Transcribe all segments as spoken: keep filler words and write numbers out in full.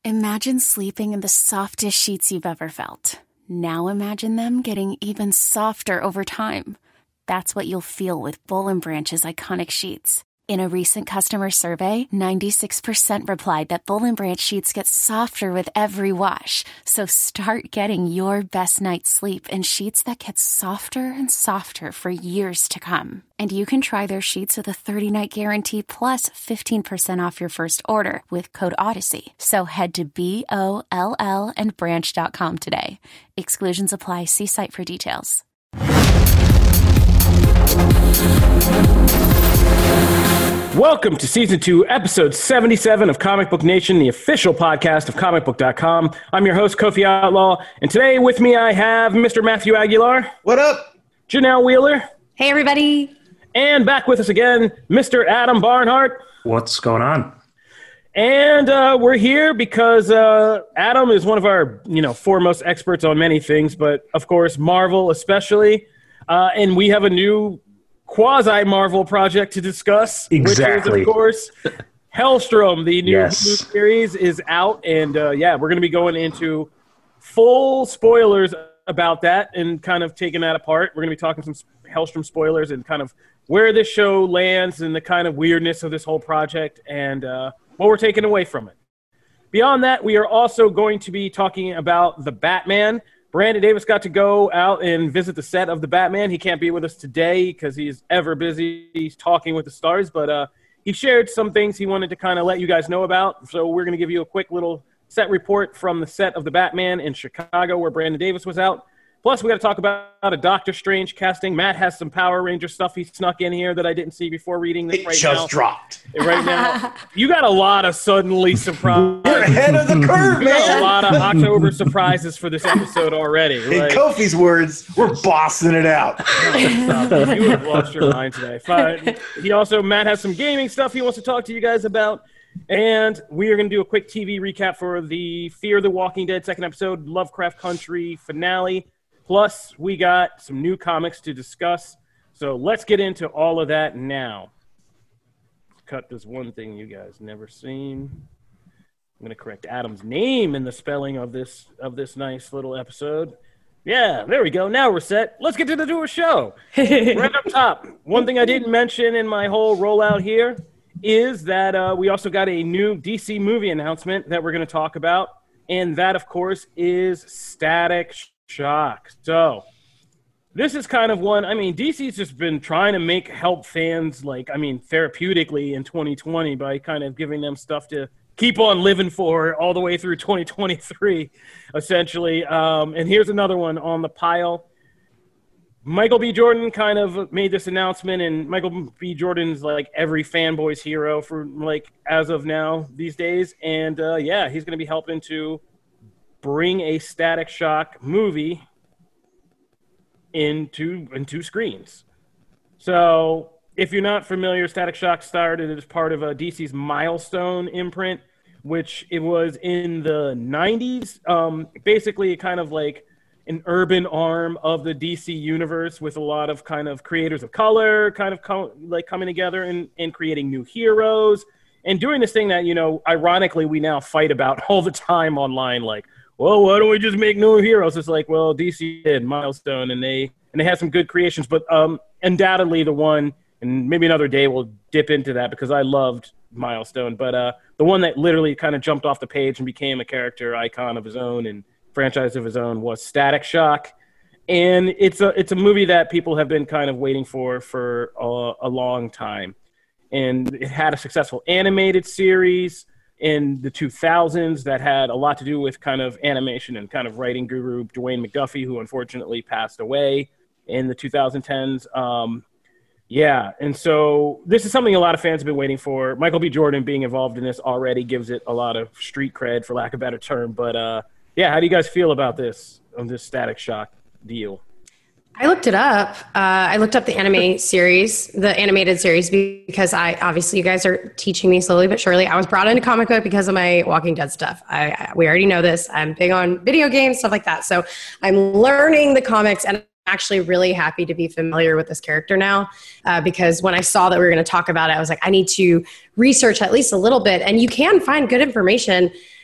Imagine sleeping in the softest sheets you've ever felt. Now imagine them getting even softer over time. That's what you'll feel with Boll and Branch's iconic sheets. In a recent customer survey, ninety-six percent replied that Boll and Branch sheets get softer with every wash. So start getting your best night's sleep in sheets that get softer and softer for years to come. And you can try their sheets with a thirty-night guarantee plus fifteen percent off your first order with code Odyssey. So head to B O L L and branch dot com today. Exclusions apply. See site for details. Welcome to Season two, Episode seventy-seven of Comic Book Nation, the official podcast of comic book dot com. I'm your host, Kofi Outlaw, and today with me I have Mister Matthew Aguilar. What up? Janelle Wheeler. Hey, everybody. And back with us again, Mister Adam Barnhart. What's going on? And uh, we're here because uh, Adam is one of our, you know, foremost experts on many things, but of course, Marvel especially. Uh, and we have a new quasi-Marvel project to discuss. Exactly. Which is, of course, Hellstrom, the new, yes. new series is out. And, uh, yeah, we're going to be going into full spoilers about that and kind of taking that apart. We're going to be talking some Hellstrom spoilers and kind of where this show lands and the kind of weirdness of this whole project and uh, what we're taking away from it. Beyond that, we are also going to be talking about The Batman. Brandon Davis got to go out and visit the set of The Batman. He can't be with us today because he's ever busy he's talking with the stars, but uh, he shared some things he wanted to kind of let you guys know about. So we're going to give you a quick little set report from the set of The Batman in Chicago where Brandon Davis was out. Plus, we got to talk about a Doctor Strange casting. Matt has some Power Ranger stuff he snuck in here that I didn't see before reading this it right just now. just dropped. Right now. You got a lot of suddenly surprises. We're ahead of the curve, You got man. a lot of October surprises for this episode already. In Like, Kofi's words, we're bossing it out. you would have lost your mind today. Fine. He also, Matt has some gaming stuff he wants to talk to you guys about. And we are going to do a quick T V recap for the Fear the Walking Dead second episode, Lovecraft Country finale. Plus, we got some new comics to discuss. So let's get into all of that now. Cut this one thing you guys never seen. I'm going to correct Adam's name in the spelling of this of this nice little episode. Yeah, there we go. Now we're set. Let's get to the do a show. Right up top, one thing I didn't mention in my whole rollout here is that uh, we also got a new D C movie announcement that we're going to talk about. And that, of course, is Static Shock. So this is kind of one, I mean, D C's just been trying to make help fans, like, I mean, therapeutically in twenty twenty by kind of giving them stuff to keep on living for all the way through twenty twenty-three, essentially. Um, and here's another one on the pile. Michael B. Jordan kind of made this announcement, and Michael B. Jordan's like every fanboy's hero for like as of now these days. And uh, yeah, he's going to be helping to bring a Static Shock movie into into screens. So if you're not familiar, Static Shock started as part of a D C's Milestone imprint, which it was in the nineties. Um, basically, kind of like an urban arm of the D C universe with a lot of kind of creators of color kind of co- like coming together and, and creating new heroes and doing this thing that, you know, ironically, we now fight about all the time online, like, well, why don't we just make new heroes? It's like, well, D C did Milestone, and they and they had some good creations, but um, undoubtedly the one, and maybe another day we'll dip into that because I loved Milestone, but uh, the one that literally kind of jumped off the page and became a character icon of his own and franchise of his own was Static Shock, and it's a it's a movie that people have been kind of waiting for for a, a long time, and it had a successful animated series in the two thousands that had a lot to do with kind of animation and kind of writing guru Dwayne McDuffie, who unfortunately passed away in the twenty tens. Um, yeah, and so this is something a lot of fans have been waiting for. Michael B. Jordan being involved in this already gives it a lot of street cred, for lack of a better term. But uh, yeah, how do you guys feel about this, on this Static Shock deal? I looked it up. Uh, I looked up the anime series, the animated series, because I obviously you guys are teaching me slowly but surely. I was brought into comic book because of my Walking Dead stuff. I, I we already know this. I'm big on video games, stuff like that. So I'm learning the comics, and I'm actually really happy to be familiar with this character now. Uh, because when I saw that we were going to talk about it, I was like, I need to research at least a little bit. And you can find good information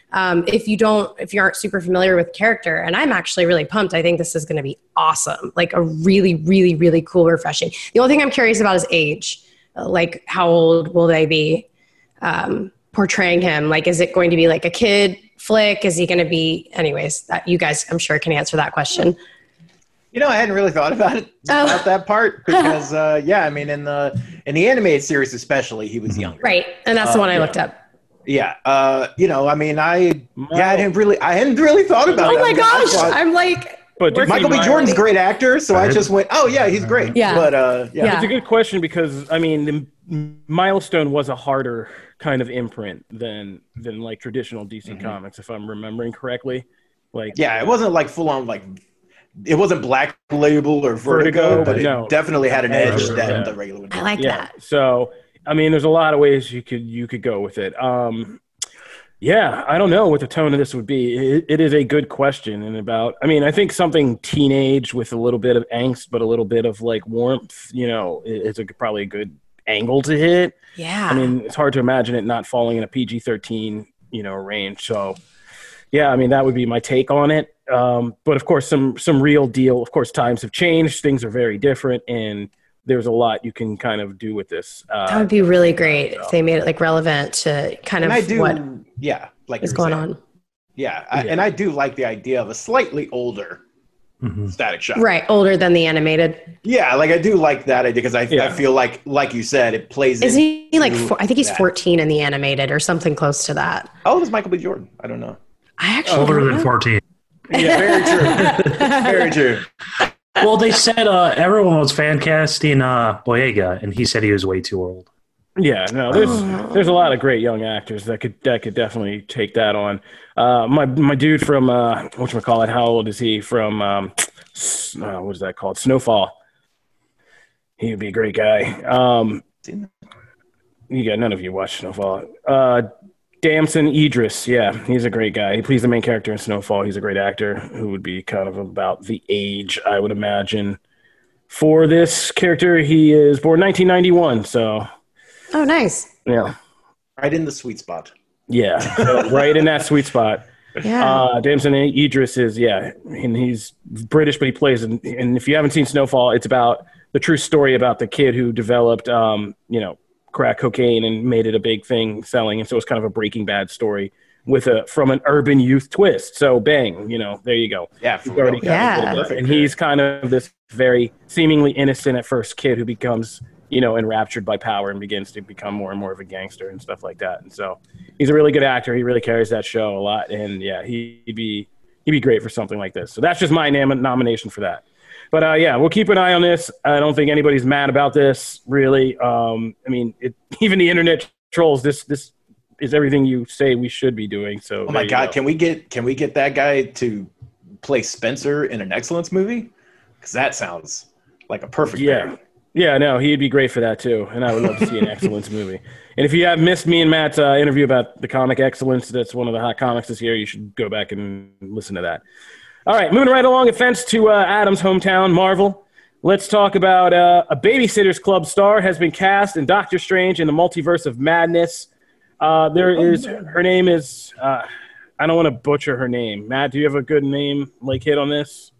Um, if you don't, if you aren't super familiar with the character, and I'm actually really pumped. I think this is going to be awesome. Like a really, really, really cool, refreshing. The only thing I'm curious about is age. Like, how old will they be um, portraying him? Like, is it going to be like a kid flick? Is he going to be? Anyways, that, you guys, I'm sure, can answer that question. You know, I hadn't really thought about it Oh. about that part because, uh, yeah, I mean, in the in the animated series especially, he was younger. Right, and that's the Uh, one I yeah. looked up. Yeah, uh, you know, I mean, I yeah, I didn't really, I hadn't really thought about Oh it. my I mean, I gosh, thought- I'm like, But we're- Michael B. Miles- Jordan's a great actor, so I Right. just went, oh yeah, he's great. Yeah. But uh, yeah. Yeah. It's a good question because I mean, the M- Milestone was a harder kind of imprint than than like traditional D C comics, if I'm remembering correctly. Like, Yeah, it wasn't like full on like it wasn't Black Label or Vertigo, Vertigo, but it no. definitely had an edge Yeah. that Yeah. the regular one. I like yeah. that. So, I mean, there's a lot of ways you could you could go with it. Um, yeah, I don't know what the tone of this would be. It, it is a good question, and about. I mean, I think something teenage with a little bit of angst, but a little bit of like warmth. You know, it- it's a, probably a good angle to hit. Yeah. I mean, it's hard to imagine it not falling in a P G thirteen, you know, range. So, yeah, I mean, that would be my take on it. Um, but of course, some some real deal. Of course, times have changed. Things are very different, and there's a lot you can kind of do with this. Uh, that would be really great if they made it like relevant to kind And of I do, what yeah, like is you were going saying. on. Yeah, I, Yeah. and I do like the idea of a slightly older Mhm. Static Shock. Right, older than the animated. Yeah, like I do like that idea because I, Yeah. I feel like, like you said, it plays. Is he like? into Four, I think he's that. fourteen in the animated or something close to that. How old is Michael B. Jordan? I don't know. I actually Older don't than know. fourteen. Yeah, very true. very true. Well, they said uh, everyone was fan casting uh, Boyega, and he said he was way too old. Yeah, no, there's Oh. there's a lot of great young actors that could that could definitely take that on. Uh, my my dude from uh, whatchamacallit, how old is he? From um, s- uh, what is that called? Snowfall. He would be a great guy. Um, you got none of you watch Snowfall. Uh, Damson Idris, yeah, he's a great guy. He plays the main character in Snowfall. He's a great actor who would be kind of about the age, I would imagine. For this character, he is born nineteen ninety-one, so Oh, nice. yeah. Right in the sweet spot. Yeah, so right in that sweet spot. Yeah. Uh, Damson Idris is, yeah, and he's British, but he plays. And, and if you haven't seen Snowfall, it's about the true story about the kid who developed, um, you know, crack cocaine and made it a big thing selling. And so it's kind of a Breaking Bad story with a from an urban youth twist. So bang, you know, there you go. Yeah, for You've already real. got Yeah. a little bit. And he's kind of this very seemingly innocent at first kid who becomes, you know, enraptured by power and begins to become more and more of a gangster and stuff like that. And so he's a really good actor. He really carries that show a lot. And yeah, he'd be he'd be great for something like this. So that's just my nam- nomination for that. But uh, yeah, we'll keep an eye on this. I don't think anybody's mad about this, really. Um, I mean, it, even the internet trolls. This this is everything you say we should be doing. So Oh my there you God, go. can we get can we get that guy to play Spencer in an Excellence movie? Because that sounds like a perfect. Yeah. pairing. Yeah, no, he'd be great for that too, and I would love to see an Excellence movie. And if you have missed me and Matt's uh, interview about the comic Excellence, that's one of the hot comics this year, you should go back and listen to that. All right, moving right along, offense to uh, Adam's hometown, Marvel. Let's talk about uh, a Babysitters Club star has been cast in Doctor Strange in the Multiverse of Madness. Uh, there is her name is uh, I don't want to butcher her name. Matt, do you have a good name like hit on this?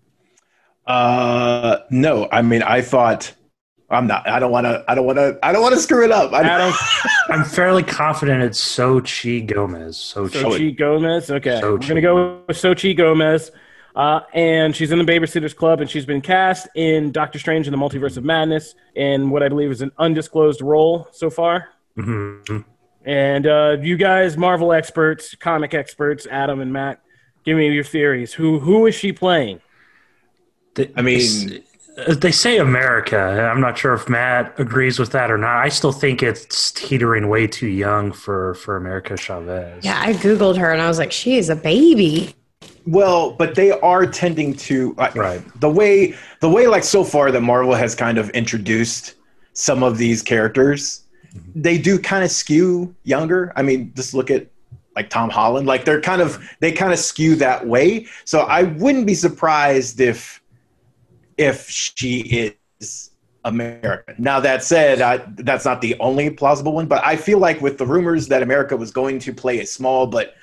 Uh, no, I mean, I thought I'm not. I don't want to. I don't want to. I don't want to screw it up. I, Adam I'm fairly confident it's Sochi Gomez. Sochi. Sochi Gomez. Okay, we're Sochi. gonna go with Sochi Gomez, uh, and she's in the Babysitters Club, and she's been cast in Doctor Strange in the Multiverse of Madness in what I believe is an undisclosed role so far. Mhm. And uh, you guys, Marvel experts, comic experts, Adam and Matt, give me your theories. Who who is she playing? They- I mean- they say America. I'm not sure if Matt agrees with that or not. I still think it's teetering way too young for, for America Chavez. Yeah, I Googled her and I was like, she is a baby. well, but they are tending to like, Right. the way the way like so far that Marvel has kind of introduced some of these characters. They do kind of skew younger. I mean, just look at like Tom Holland. Like they're kind of they kind of skew that way. So I wouldn't be surprised if if she is American. Now that said, I, that's not the only plausible one. But I feel like with the rumors that America was going to play a small but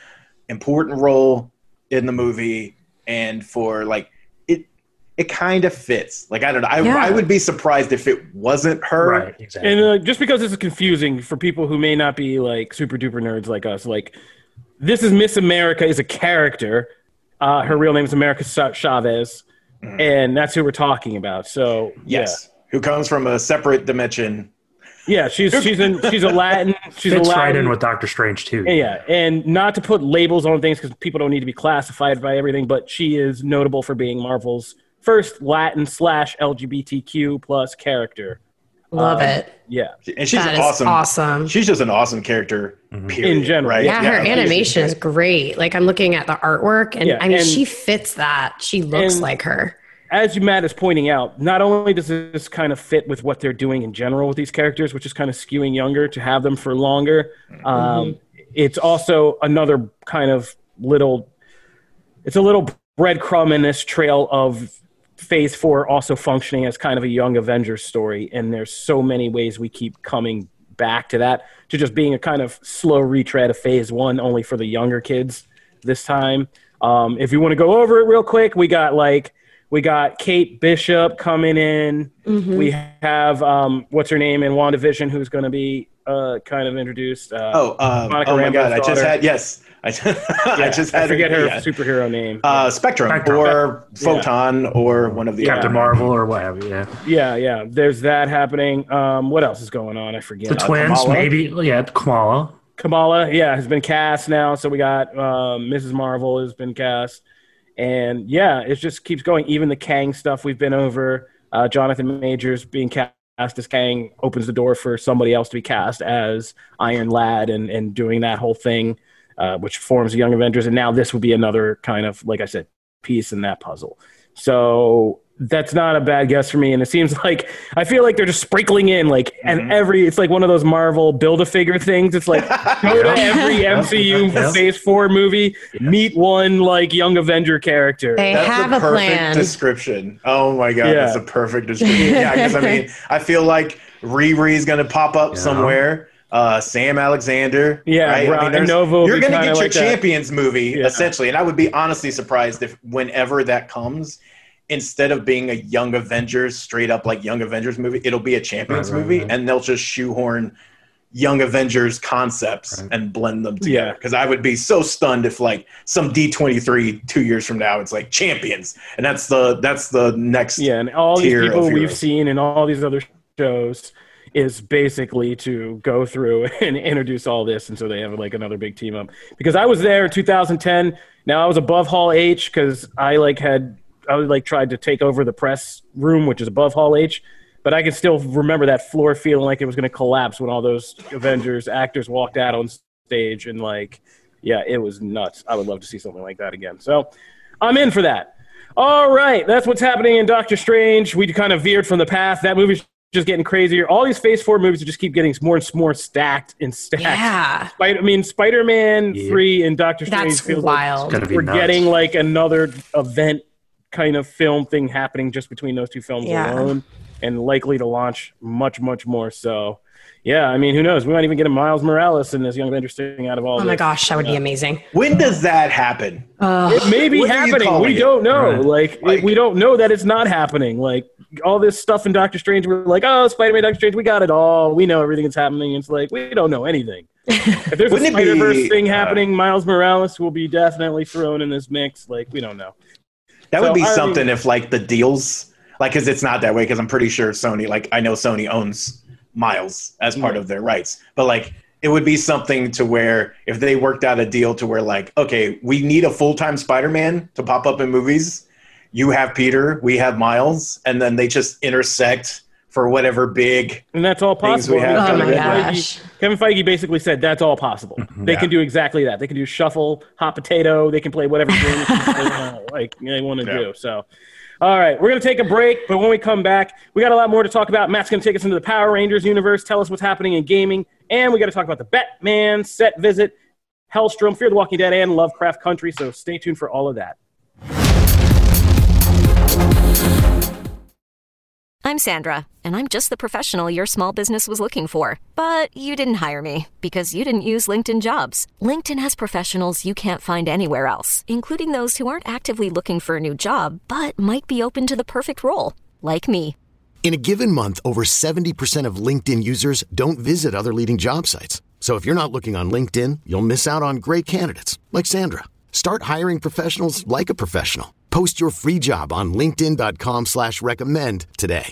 important role in the movie, and for like it, it kind of fits. Like I don't know, I, Yeah. I would be surprised if it wasn't her. Right, exactly. And uh, just because this is confusing for people who may not be like super duper nerds like us, like this is Miss America is a character. Uh, her real name is America Sa- Chavez, Mhm. and that's who we're talking about. So Yes, who comes from a separate dimension. yeah, yeah, she's she's in she's a Latin. She's Fits a Latin. right in with Doctor Strange too. Yeah, and not to put labels on things because people don't need to be classified by everything, but she is notable for being Marvel's first Latin slash L G B T Q plus character. Love Um, it. Yeah, And she's That is awesome. awesome. She's just an awesome character, Mhm. period. In general. right? Yeah, her I think animation she's is great. Like I'm looking at the artwork, and Yeah, I mean, and- she fits that. She looks and- like her. as you Matt is pointing out, not only does this kind of fit with what they're doing in general with these characters, which is kind of skewing younger to have them for longer, um, it's also another kind of little, it's a little breadcrumb in this trail of Phase Four also functioning as kind of a young Avengers story, and there's so many ways we keep coming back to that, to just being a kind of slow retread of Phase One, only for the younger kids this time. Um, if you want to go over it real quick, we got like we got Kate Bishop coming in. Mhm. We have um, what's her name in WandaVision, who's going to be uh, kind of introduced. Uh, Oh, um, Monica oh my Rambeau's God! I just daughter. had yes, I just, I yeah, just had I forget her yeah. superhero name. Uh, Spectrum, Spectrum. or Photon or one of the Captain other. Marvel or what have you. Yeah. yeah, yeah. There's that happening. Um, what else is going on? I forget. The Uh, twins, Kamala? maybe. Yeah, Kamala. Kamala, yeah, has been cast now. So we got um, Missus Marvel has been cast. And yeah, it just keeps going. Even the Kang stuff we've been over. Uh, Jonathan Majors being cast as Kang opens the door for somebody else to be cast as Iron Lad and, and doing that whole thing, uh, which forms the Young Avengers. And now this would be another kind of, like I said, piece in that puzzle. So that's not a bad guess for me. And it seems like, I feel like they're just sprinkling in like, Mhm. and every, it's like one of those Marvel Build-A-Figure things. It's like, go to every M C U Yep. Phase Four movie, meet one like Young Avenger character. They That's have the a perfect plan. description. Oh my God, Yeah. that's a perfect description. Yeah, because I mean, I feel like Riri's going to pop up Yeah. somewhere. Uh, Sam Alexander. Yeah, right? Ron- I mean, there's- Nova will you're be going to kinda get your like that. Champions movie, Yeah. essentially. And I would be honestly surprised if whenever that comes, instead of being a Young Avengers, straight up like Young Avengers movie, it'll be a Champions Right, right, movie, right. and they'll just shoehorn Young Avengers concepts Right. and blend them together. Yeah. Because I would be so stunned if like some D twenty-three two years from now, it's like Champions, and that's the that's the next. Yeah, and all these tier of people we've heroes. seen in all these other shows is basically to go through and introduce all this, and so they have like another big team up. Because I was there in two thousand ten. Now I was above Hall H because I like had I was like tried to take over the press room, which is above Hall H. But I can still remember that floor feeling like it was going to collapse when all those Avengers actors walked out on stage, and like, yeah, it was nuts. I would love to see something like that again. So I'm in for that. All right, that's what's happening in Doctor Strange. We kind of veered from the path. That movie's just getting crazier. All these Phase Four movies just keep getting more and more stacked and stacked. Yeah. Spider- I mean, Spider-Man Yeah. three and Doctor Strange That's feels like wild. Gonna be we're nuts. getting like another event kind of film thing happening just between those two films Yeah. alone, and likely to launch much, much more. So, yeah, I mean, who knows? We might even get a Miles Morales in this Young Avengers thing out of all Oh this. my gosh, that would be Yeah. amazing. When does that happen? Oh, It may be What are you happening. calling We it? don't know. Right. Like, Like- we don't know that it's not happening. Like, all this stuff in Doctor Strange, we're like, oh, Spider-Man, Doctor Strange, we got it all. We know everything that's happening. It's like, we don't know anything. If there's a Wouldn't it be, Spider-Verse thing uh, happening, Miles Morales will be definitely thrown in this mix. Like, we don't know. That So would be I something already- if like the deals, like, because it's not that way. Because I'm pretty sure Sony, like, I know Sony owns Miles as part Yeah. of their rights, but like, it would be something to where if they worked out a deal to where like, okay, we need a full time Spider-Man to pop up in movies. You have Peter, we have Miles, and then they just intersect for whatever big. And that's all Things possible. we have I oh mean, my coming Kevin in. gosh. Feige, Kevin Feige basically said that's all possible. They Yeah. can do exactly that. They can do shuffle, hot potato. They can play whatever game they want, like they want to Yeah. do. So, all right, we're going to take a break, but when we come back, we got a lot more to talk about. Matt's going to take us into the Power Rangers universe, tell us what's happening in gaming, and we got to talk about the Batman set visit, Hellstrom, Fear the Walking Dead, and Lovecraft Country. So stay tuned for all of that. I'm Sandra, and I'm just the professional your small business was looking for. But you didn't hire me because you didn't use LinkedIn Jobs. LinkedIn has professionals you can't find anywhere else, including those who aren't actively looking for a new job, but might be open to the perfect role, like me. In a given month, over seventy percent of LinkedIn users don't visit other leading job sites. So if you're not looking on LinkedIn, you'll miss out on great candidates like Sandra. Start hiring professionals like a professional. Post your free job on linkedin dot com slash recommend today.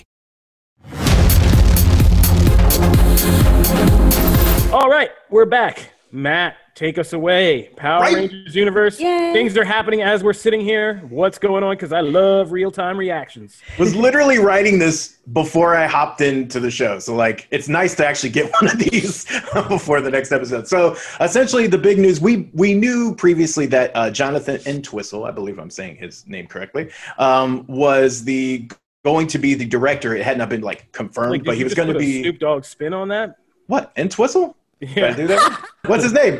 All right, we're back. Matt, take us away. Power Right. Rangers universe. Yay. Things are happening as we're sitting here. What's going on? Because I love real-time reactions. Was literally writing this before I hopped into the show. So, like, it's nice to actually get one of these before the next episode. So, essentially, the big news, we we knew previously that uh, Jonathan Entwistle, I believe I'm saying his name correctly, um, was the going to be the director. It had not been, like, confirmed, Like, did but you he was just going to put a be... Snoop Dogg spin on that? What, Entwistle? Did I Yeah. do that? What's his name?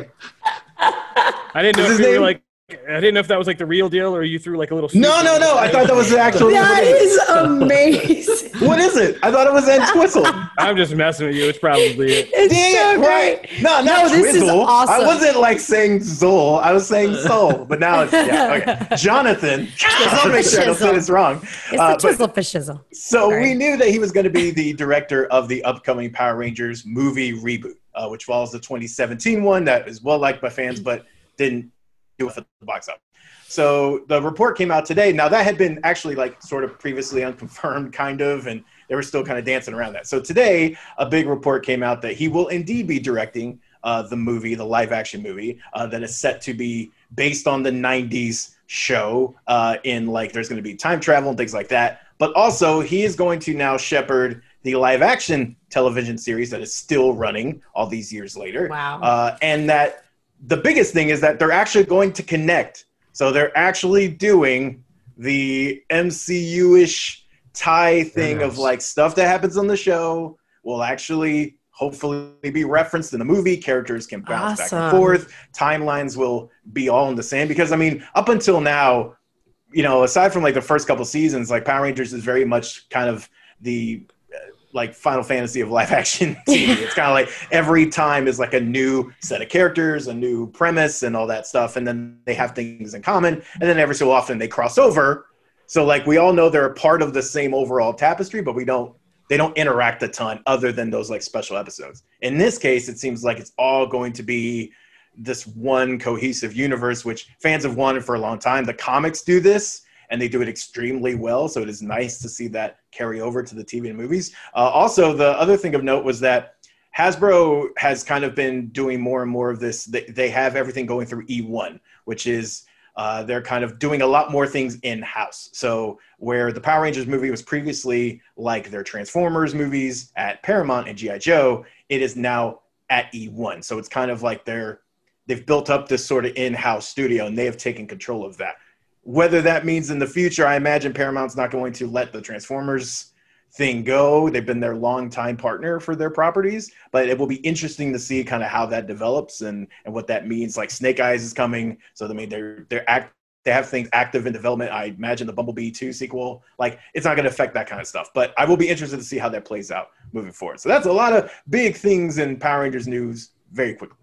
I didn't know Is if his you were name- like, I didn't know if that was like the real deal or you threw like a little. No, no, no. I thought that was the actual That name. is amazing. What is it? I thought it was Entwistle. I'm just messing with you. It's probably it. It's Dang so it, great. right. No, not No, this is Twizzle. awesome. I wasn't like saying Zol. I was saying Soul. But now it's, yeah, okay. Jonathan. I'll make sure I don't say this wrong. It's Uh, the but- twizzle for shizzle. So Sorry. we knew that he was going to be the director of the upcoming Power Rangers movie reboot, uh, which follows the twenty seventeen one that is well liked by fans, but didn't do it for the box office. So the report came out today. Now that had been actually like sort of previously unconfirmed, kind of, and they were still kind of dancing around that. So today, a big report came out that he will indeed be directing uh, the movie, the live action movie uh, that is set to be based on the nineties show. Uh, in like, there's going to be time travel and things like that. But also, he is going to now shepherd the live action television series that is still running all these years later. Wow. Uh, and that the biggest thing is that they're actually going to connect. So they're actually doing the M C U-ish tie thing Yes. of like stuff that happens on the show will actually hopefully be referenced in the movie. Characters can bounce back and Awesome. forth. Timelines will be all in the same. Because, I mean, up until now, you know, aside from like the first couple seasons, like Power Rangers is very much kind of the uh, like Final Fantasy of live action T V. It's kind of like every time is like a new set of characters, a new premise and all that stuff. And then they have things in common. And then every so often they cross over. So like we all know they're a part of the same overall tapestry, but we don't, they don't interact a ton other than those like special episodes. In this case, it seems like it's all going to be this one cohesive universe, which fans have wanted for a long time. The comics do this, and they do it extremely well. So it is nice to see that carry over to the T V and movies. Uh, also, the other thing of note was that Hasbro has kind of been doing more and more of this. They, they have everything going through E one, which is uh, they're kind of doing a lot more things in-house. So where the Power Rangers movie was previously like their Transformers movies at Paramount and G I. Joe, it is now at E one. So it's kind of like they're, they've built up this sort of in-house studio, and they have taken control of that. Whether that means in the future, I imagine Paramount's not going to let the Transformers thing go. They've been their longtime partner for their properties, but it will be interesting to see kind of how that develops and, and what that means. Like Snake Eyes is coming, so I mean they're they're act they have things active in development. I imagine the Bumblebee two sequel, like it's not going to affect that kind of stuff. But I will be interested to see how that plays out moving forward. So that's a lot of big things in Power Rangers news very quickly.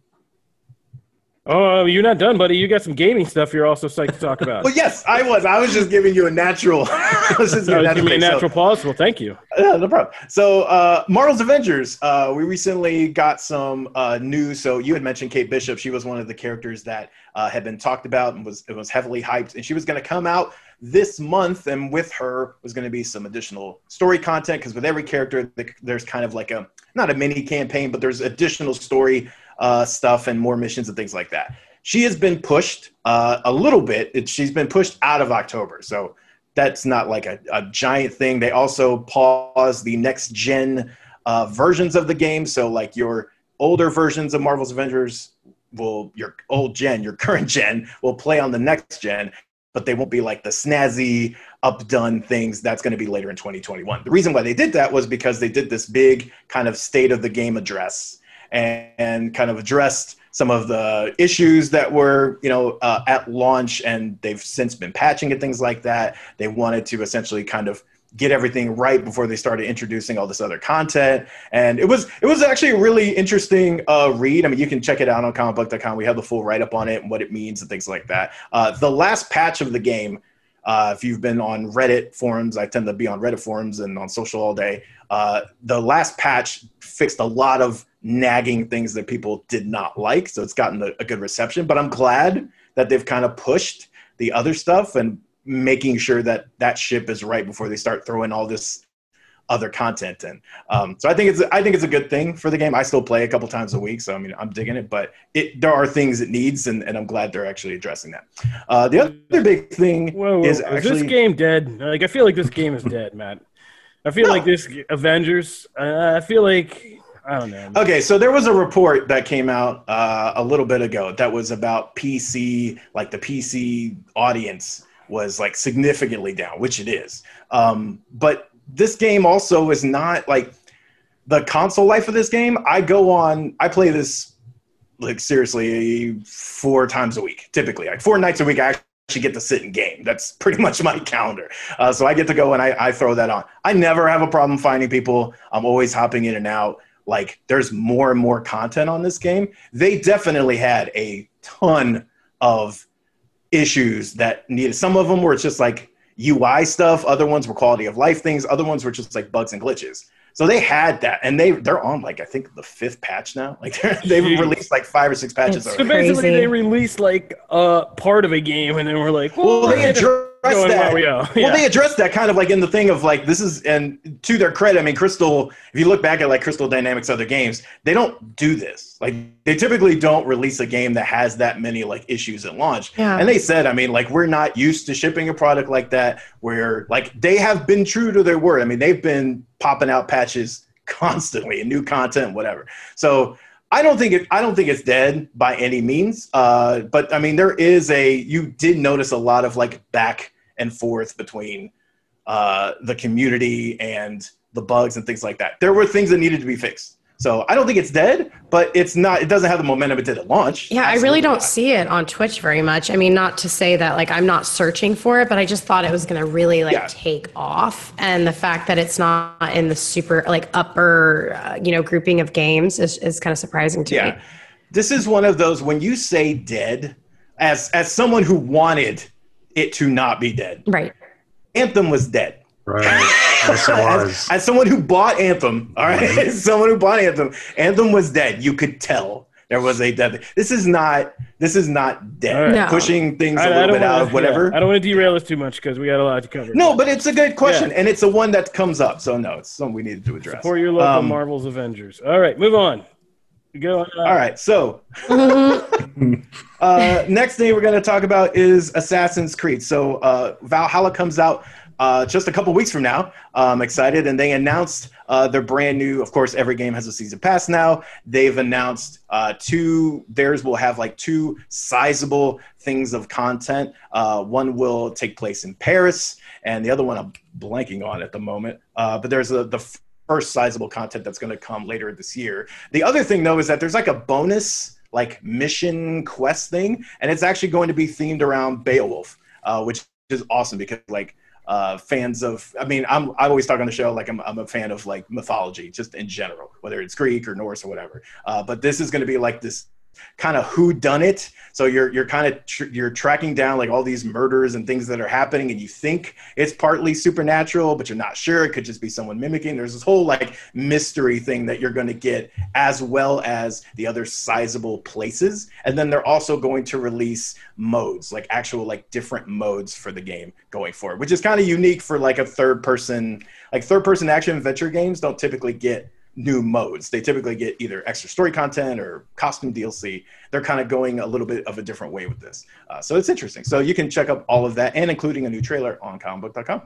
Oh, you're not done, buddy. You got some gaming stuff you're also psyched to talk about. Well, yes, I was. I was just giving you a natural. I was just So giving give me a thing. natural So- pause. Well, thank you. Yeah, no problem. So, uh, Marvel's Avengers, uh, we recently got some uh, news. So, you had mentioned Kate Bishop. She was one of the characters that uh, had been talked about and was it was heavily hyped. And she was going to come out this month, and with her was going to be some additional story content because with every character, there's kind of like a not a mini campaign, but there's additional story uh, stuff and more missions and things like that. She has been pushed uh, a little bit. It, she's been pushed out of October. So that's not like a, a giant thing. They also paused the next gen uh, versions of the game. So like your older versions of Marvel's Avengers will, your old gen, your current gen will play on the next gen, but they won't be like the snazzy updone things. That's going to be later in twenty twenty-one. The reason why they did that was because they did this big kind of state of the game address and, and kind of addressed some of the issues that were, you know, uh, at launch, and they've since been patching and things like that. They wanted to essentially kind of get everything right before they started introducing all this other content. And it was it was actually a really interesting uh, read. I mean, you can check it out on comic book dot com. We have the full write-up on it and what it means and things like that. Uh, the last patch of the game, uh, if you've been on Reddit forums, I tend to be on Reddit forums and on social all day. Uh, the last patch fixed a lot of nagging things that people did not like. So it's gotten a, a good reception. But I'm glad that they've kind of pushed the other stuff and making sure that that ship is right before they start throwing all this other content in. Um, so I think it's I think it's a good thing for the game. I still play a couple times a week, so I mean I'm digging it. But it there are things it needs, and, and I'm glad they're actually addressing that. Uh, the other big thing whoa, whoa, is is actually this game dead? Like I feel like this game is dead, Matt. I feel No. like this Avengers. Uh, I feel like I don't know. Okay, so there was a report that came out uh, a little bit ago that was about P C, like the P C audience was like significantly down, which it is. Um, but this game also is not like the console life of this game. I go on, I play this like seriously four times a week, typically. Like four nights a week, I actually get to sit and game. That's pretty much my calendar. Uh, so I get to go and I, I throw that on. I never have a problem finding people. I'm always hopping in and out. Like there's more and more content on this game. They definitely had a ton of issues that needed. Some of them were just like U I stuff. Other ones were quality of life things. Other ones were just like bugs and glitches. So they had that, and they they're on like I think the fifth patch now. Like they're, they've Jeez. released like five or six patches. It's So already. basically, Crazy. they released like uh, part of a game, and then we're like, Well, well, they we're just addressed going that. where we go. Well, Yeah. they addressed that kind of like in the thing of like this is, and to their credit, I mean, Crystal. If you look back at like Crystal Dynamics other games, they don't do this. Like they typically don't release a game that has that many like issues at launch. Yeah. And they said, I mean, like we're not used to shipping a product like that. Where like they have been true to their word. I mean, they've been popping out patches constantly and new content, whatever. So I don't think it. I don't think it's dead by any means. Uh, but I mean, there is a. You did notice a lot of like back and forth between uh, the community and the bugs and things like that. There were things that needed to be fixed. So I don't think it's dead, but it's not. It doesn't have the momentum it did at launch. Yeah, I Absolutely really don't not. see it on Twitch very much. I mean, not to say that like I'm not searching for it, but I just thought it was going to really like Yeah. take off. And the fact that it's not in the super like upper, uh, you know, grouping of games is, is kind of surprising to Yeah, me. this is one of those when you say dead, as as someone who wanted it to not be dead, Right. Anthem was dead. Right. Yes, it was. As, as someone who bought Anthem, all right, as someone who bought Anthem, Anthem was dead. You could tell there was a death. This is not. This is not dead. All right. No. Pushing things I, a I little don't bit out wanna, of whatever. yeah, I don't want to derail this too much because we got a lot to cover. No, but it's a good question, Yeah. and it's a one that comes up. So no, it's something we needed to address. For your local Um, Marvel's Avengers. All right, move on. Go. Uh, All right, so uh, next thing we're going to talk about is Assassin's Creed. So uh, Valhalla comes out uh, just a couple weeks from now. I'm excited, and they announced uh, their brand new. Of course, every game has a season pass now. They've announced uh, two. Theirs will have like two sizable things of content. Uh, one will take place in Paris, and the other one I'm blanking on at the moment. Uh, but there's a, the first sizable content that's going to come later this year. The other thing, though, is that there's like a bonus like mission quest thing, and it's actually going to be themed around Beowulf, uh, which is awesome because like uh, fans of, I mean, I'm I always talk on the show like I'm I'm a fan of like mythology just in general, whether it's Greek or Norse or whatever. Uh, but this is going to be like this kind of who done it. So you're you're kind of tr- you're tracking down like all these murders and things that are happening, and you think it's partly supernatural, but you're not sure. It could just be someone mimicking. There's this whole like mystery thing that you're going to get, as well as the other sizable places. And then they're also going to release modes, like actual like different modes for the game going forward, which is kind of unique for like a third person, like third person action adventure games don't typically get new modes. They typically get either extra story content or costume D L C. They're kind of going a little bit of a different way with this. Uh, so it's interesting. So you can check out all of that and including a new trailer on comic book dot com.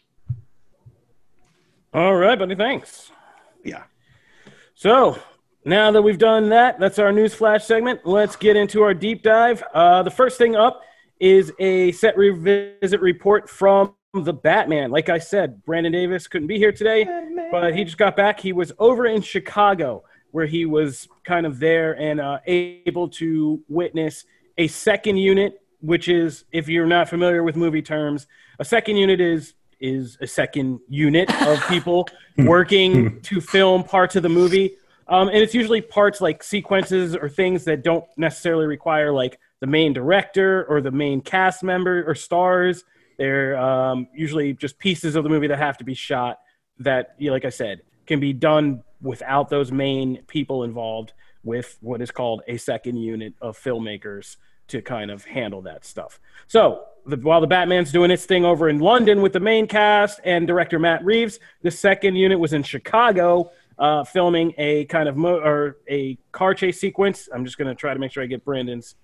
all right, buddy. Thanks. Yeah. So now that we've done that, that's our news flash segment. Let's get into our deep dive. Uh, the first thing up is a set revisit report from the Batman. Like I said, Brandon Davis couldn't be here today, but he just got back. He was over in Chicago, where he was kind of there and uh, able to witness a second unit, which is, if you're not familiar with movie terms, a second unit is is a second unit of people working to film parts of the movie. Um, and it's usually parts like sequences or things that don't necessarily require like the main director or the main cast member or stars. They're um, usually just pieces of the movie that have to be shot that, you know, like I said, can be done without those main people involved with what is called a second unit of filmmakers to kind of handle that stuff. So the, while the Batman's doing its thing over in London with the main cast and director Matt Reeves, the second unit was in Chicago uh, filming a kind of mo- or a car chase sequence. I'm just going to try to make sure I get Brandon's.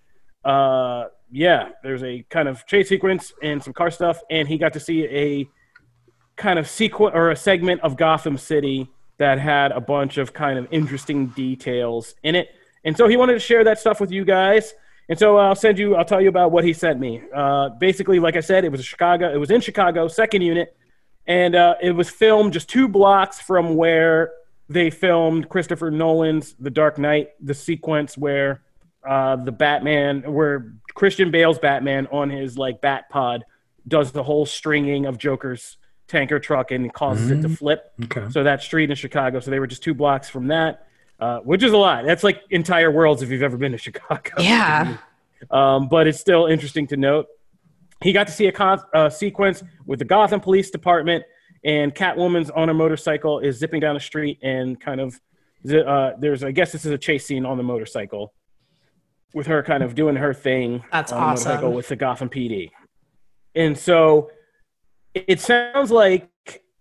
Uh, yeah, there's a kind of chase sequence and some car stuff, and he got to see a kind of sequence or a segment of Gotham City that had a bunch of kind of interesting details in it. And so he wanted to share that stuff with you guys. And so I'll send you, I'll tell you about what he sent me. Uh, basically, like I said, it was a Chicago, it was in Chicago, second unit. And uh, it was filmed just two blocks from where they filmed Christopher Nolan's The Dark Knight, the sequence where uh, the Batman, where Christian Bale's Batman on his like bat pod does the whole stringing of Joker's tanker truck and causes mm-hmm. it to flip. Okay. So that street in Chicago. So they were just two blocks from that, uh, which is a lot. That's like entire worlds if you've ever been to Chicago. Yeah. um, but it's still interesting to note. He got to see a con- uh, sequence with the Gotham Police Department, and Catwoman's on a motorcycle is zipping down the street and kind of uh, there's, I guess this is a chase scene on the motorcycle with her kind of doing her thing. That's on awesome. The motorcycle with the Gotham P D. And so it sounds like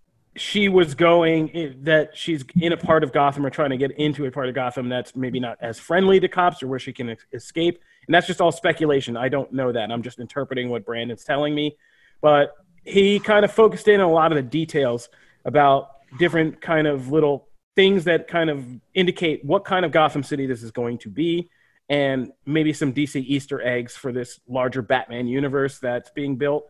she was going that she's in a part of Gotham or trying to get into a part of Gotham that's maybe not as friendly to cops or where she can escape. And that's just all speculation. I don't know that. I'm just interpreting what Brandon's telling me. But he kind of focused in on a lot of the details about different kind of little things that kind of indicate what kind of Gotham City this is going to be, and maybe some D C Easter eggs for this larger Batman universe that's being built.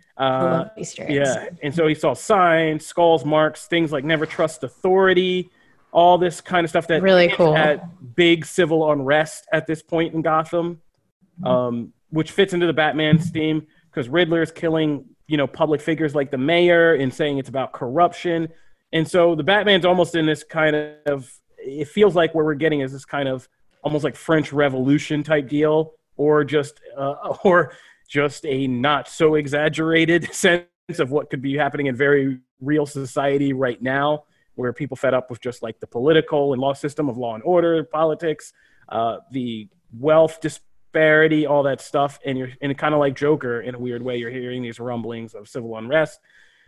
Uh, Easter eggs. Yeah, and so he saw signs, skulls, marks, things like never trust authority, all this kind of stuff that really cool at big civil unrest at this point in Gotham, um, which fits into the Batman's theme because Riddler is killing, you know, public figures like the mayor and saying it's about corruption. And so the Batman's almost in this kind of, it feels like where we're getting is this kind of almost like French Revolution type deal, or just, uh, or just a not so exaggerated sense of what could be happening in very real society right now, where people fed up with just like the political and law system of law and order, politics, uh, the wealth disparity, all that stuff. And you're and kind of like Joker in a weird way, you're hearing these rumblings of civil unrest.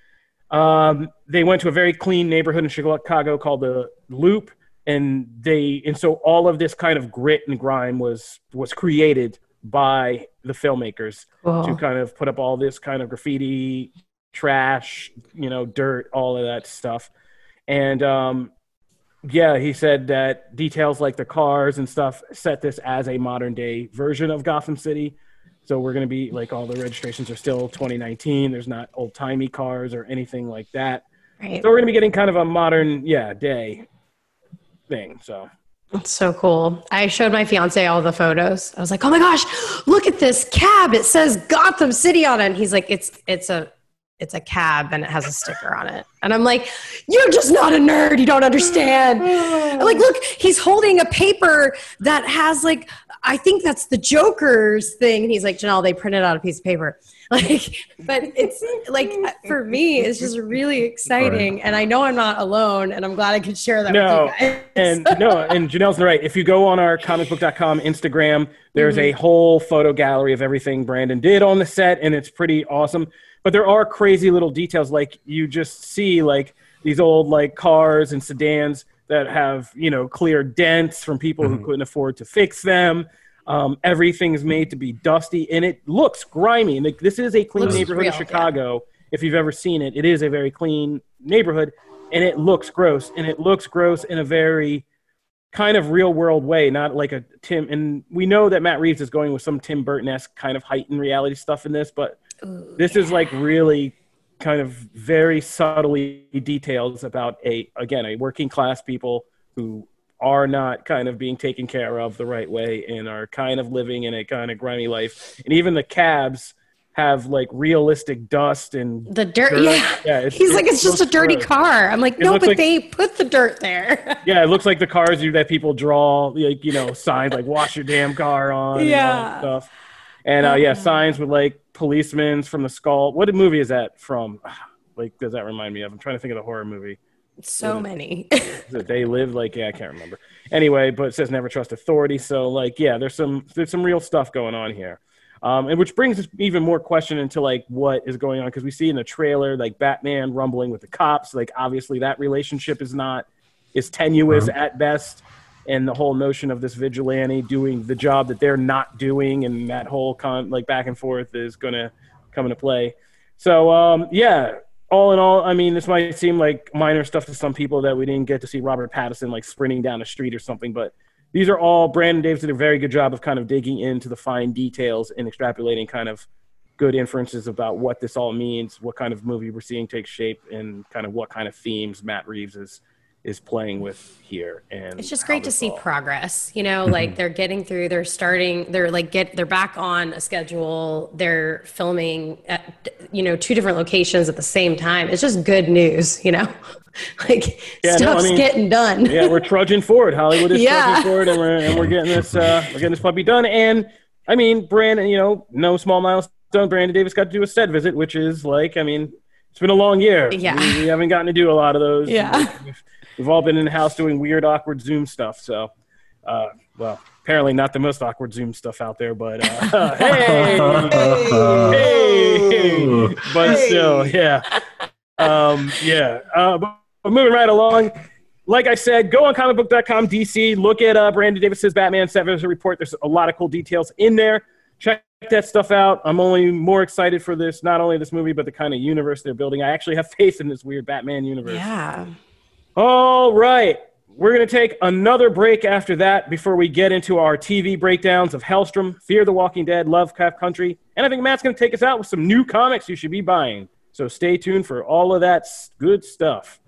Um, they went to a very clean neighborhood in Chicago called the Loop. And they, and so all of this kind of grit and grime was, was created by the filmmakers Whoa. to kind of put up all this kind of graffiti, trash, you know, dirt, all of that stuff. And um, yeah, he said that details like the cars and stuff set this as a modern day version of Gotham City. So we're going to be like, all the registrations are still twenty nineteen. There's not old timey cars or anything like that. Right. So we're going to be getting kind of a modern, yeah, day thing. So that's so cool. I showed my fiance all the photos. I was like, oh my gosh, look at this cab. It says Gotham City on it. And he's like, it's, it's a, it's a cab and it has a sticker on it. And I'm like, you're just not a nerd. You don't understand. I'm like, look, he's holding a paper that has like, I think that's the Joker's thing. And he's like, Janelle, they printed out a piece of paper. Like, but it's like, for me, it's just really exciting. Right. And I know I'm not alone, and I'm glad I could share that no, with you guys. and no, and Janelle's right. If you go on our comic book dot com Instagram, there's mm-hmm. a whole photo gallery of everything Brandon did on the set, and it's pretty awesome. But there are crazy little details, like you just see like these old like cars and sedans that have, you know, clear dents from people mm-hmm. who couldn't afford to fix them. Um, everything's made to be dusty, and it looks grimy. Like, this is a clean neighborhood real, in Chicago. Yeah. If you've ever seen it, it is a very clean neighborhood, and it looks gross. And it looks gross in a very kind of real world way, not like a Tim. And we know that Matt Reeves is going with some Tim Burton-esque kind of heightened reality stuff in this, but Ooh, this yeah. is like really kind of very subtly details about a, again, a working class people who are not kind of being taken care of the right way and are kind of living in a kind of grimy life. And even the cabs have like realistic dust and the dirt. dirt. Yeah, yeah it's, he's it like it's just a dirty gross. car. I'm like, it no, but like, they put the dirt there. Yeah, it looks like the cars that people draw, like you know, signs like "wash your damn car" on. Yeah, and all that stuff. And uh, yeah, signs with like policemen's from the skull. What movie is that from? Like, does that remind me of? I'm trying to think of the horror movie. So many. That they live like yeah, I can't remember. Anyway, but it says never trust authority. So like yeah, there's some there's some real stuff going on here. Um, and which brings us even more question into like what is going on, because we see in the trailer like Batman rumbling with the cops. Like obviously that relationship is not is tenuous mm-hmm. at best, and the whole notion of this vigilante doing the job that they're not doing, and that whole con like back and forth is going to come into play. So um, yeah, all in all, I mean, this might seem like minor stuff to some people that we didn't get to see Robert Pattinson like sprinting down a street or something, but these are all Brandon Davis did a very good job of kind of digging into the fine details and extrapolating kind of good inferences about what this all means, what kind of movie we're seeing take shape, and kind of what kind of themes Matt Reeves is is playing with here. And it's just great to see all... progress, you know, like they're getting through, they're starting, they're like get, they're back on a schedule. They're filming at, you know, two different locations at the same time. It's just good news, you know, like yeah, stuff's no, I mean, getting done. Yeah. We're trudging forward. Hollywood is yeah. trudging forward, and we're, and we're getting this, uh, we're getting this puppy done. And I mean, Brandon, you know, no small milestone, Brandon Davis got to do a set visit, which is like, I mean, it's been a long year. Yeah. We, we haven't gotten to do a lot of those. Yeah. We've, We've all been in the house doing weird, awkward Zoom stuff. So, uh, well, apparently not the most awkward Zoom stuff out there, but uh, hey, hey, hey, but hey. Still, yeah, um, yeah. Uh, but, but moving right along, like I said, go on comic book dot com D C, look at uh, Brandon Davis's Batman Set Visit Report. There's a lot of cool details in there. Check that stuff out. I'm only more excited for this, not only this movie, but the kind of universe they're building. I actually have faith in this weird Batman universe. Yeah. All right, we're going to take another break after that before we get into our T V breakdowns of Hellstrom, Fear the Walking Dead, Lovecraft Country, and I think Matt's going to take us out with some new comics you should be buying. So stay tuned for all of that good stuff.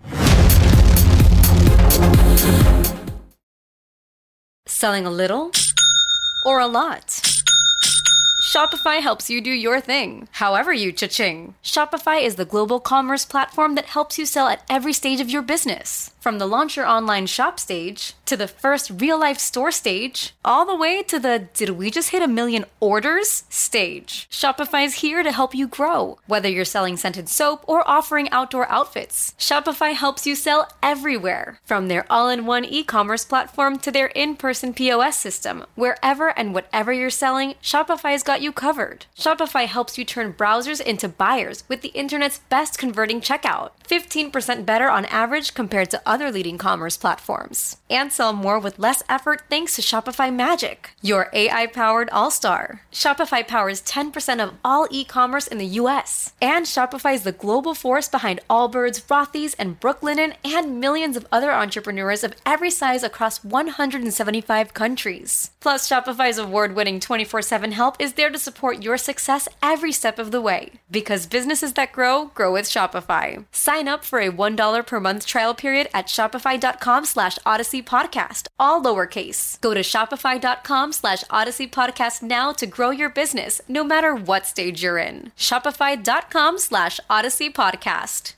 Selling a little or a lot? Shopify helps you do your thing, however you cha-ching. Shopify is the global commerce platform that helps you sell at every stage of your business. From the launch your online shop stage, to the first real-life store stage, all the way to the did we just hit a million orders stage. Shopify's here to help you grow. Whether you're selling scented soap or offering outdoor outfits, Shopify helps you sell everywhere. From their all-in-one e-commerce platform to their in-person P O S system, wherever and whatever you're selling, Shopify's got you covered. Shopify helps you turn browsers into buyers with the internet's best converting checkout. fifteen percent better on average compared to other leading commerce platforms. And sell more with less effort thanks to Shopify Magic, your A I-powered all-star. Shopify powers ten percent of all e-commerce in the U S. And Shopify is the global force behind Allbirds, Rothy's, and Brooklinen, and millions of other entrepreneurs of every size across one hundred seventy-five countries. Plus, Shopify's award-winning twenty-four seven help is there to support your success every step of the way. Because businesses that grow, grow with Shopify. Sign up for a one dollar per month trial period at shopify.com slash Odyssey Podcast, all lowercase. Go to shopify.com slash Odyssey Podcast now to grow your business, no matter what stage you're in. Shopify.com slash Odyssey Podcast.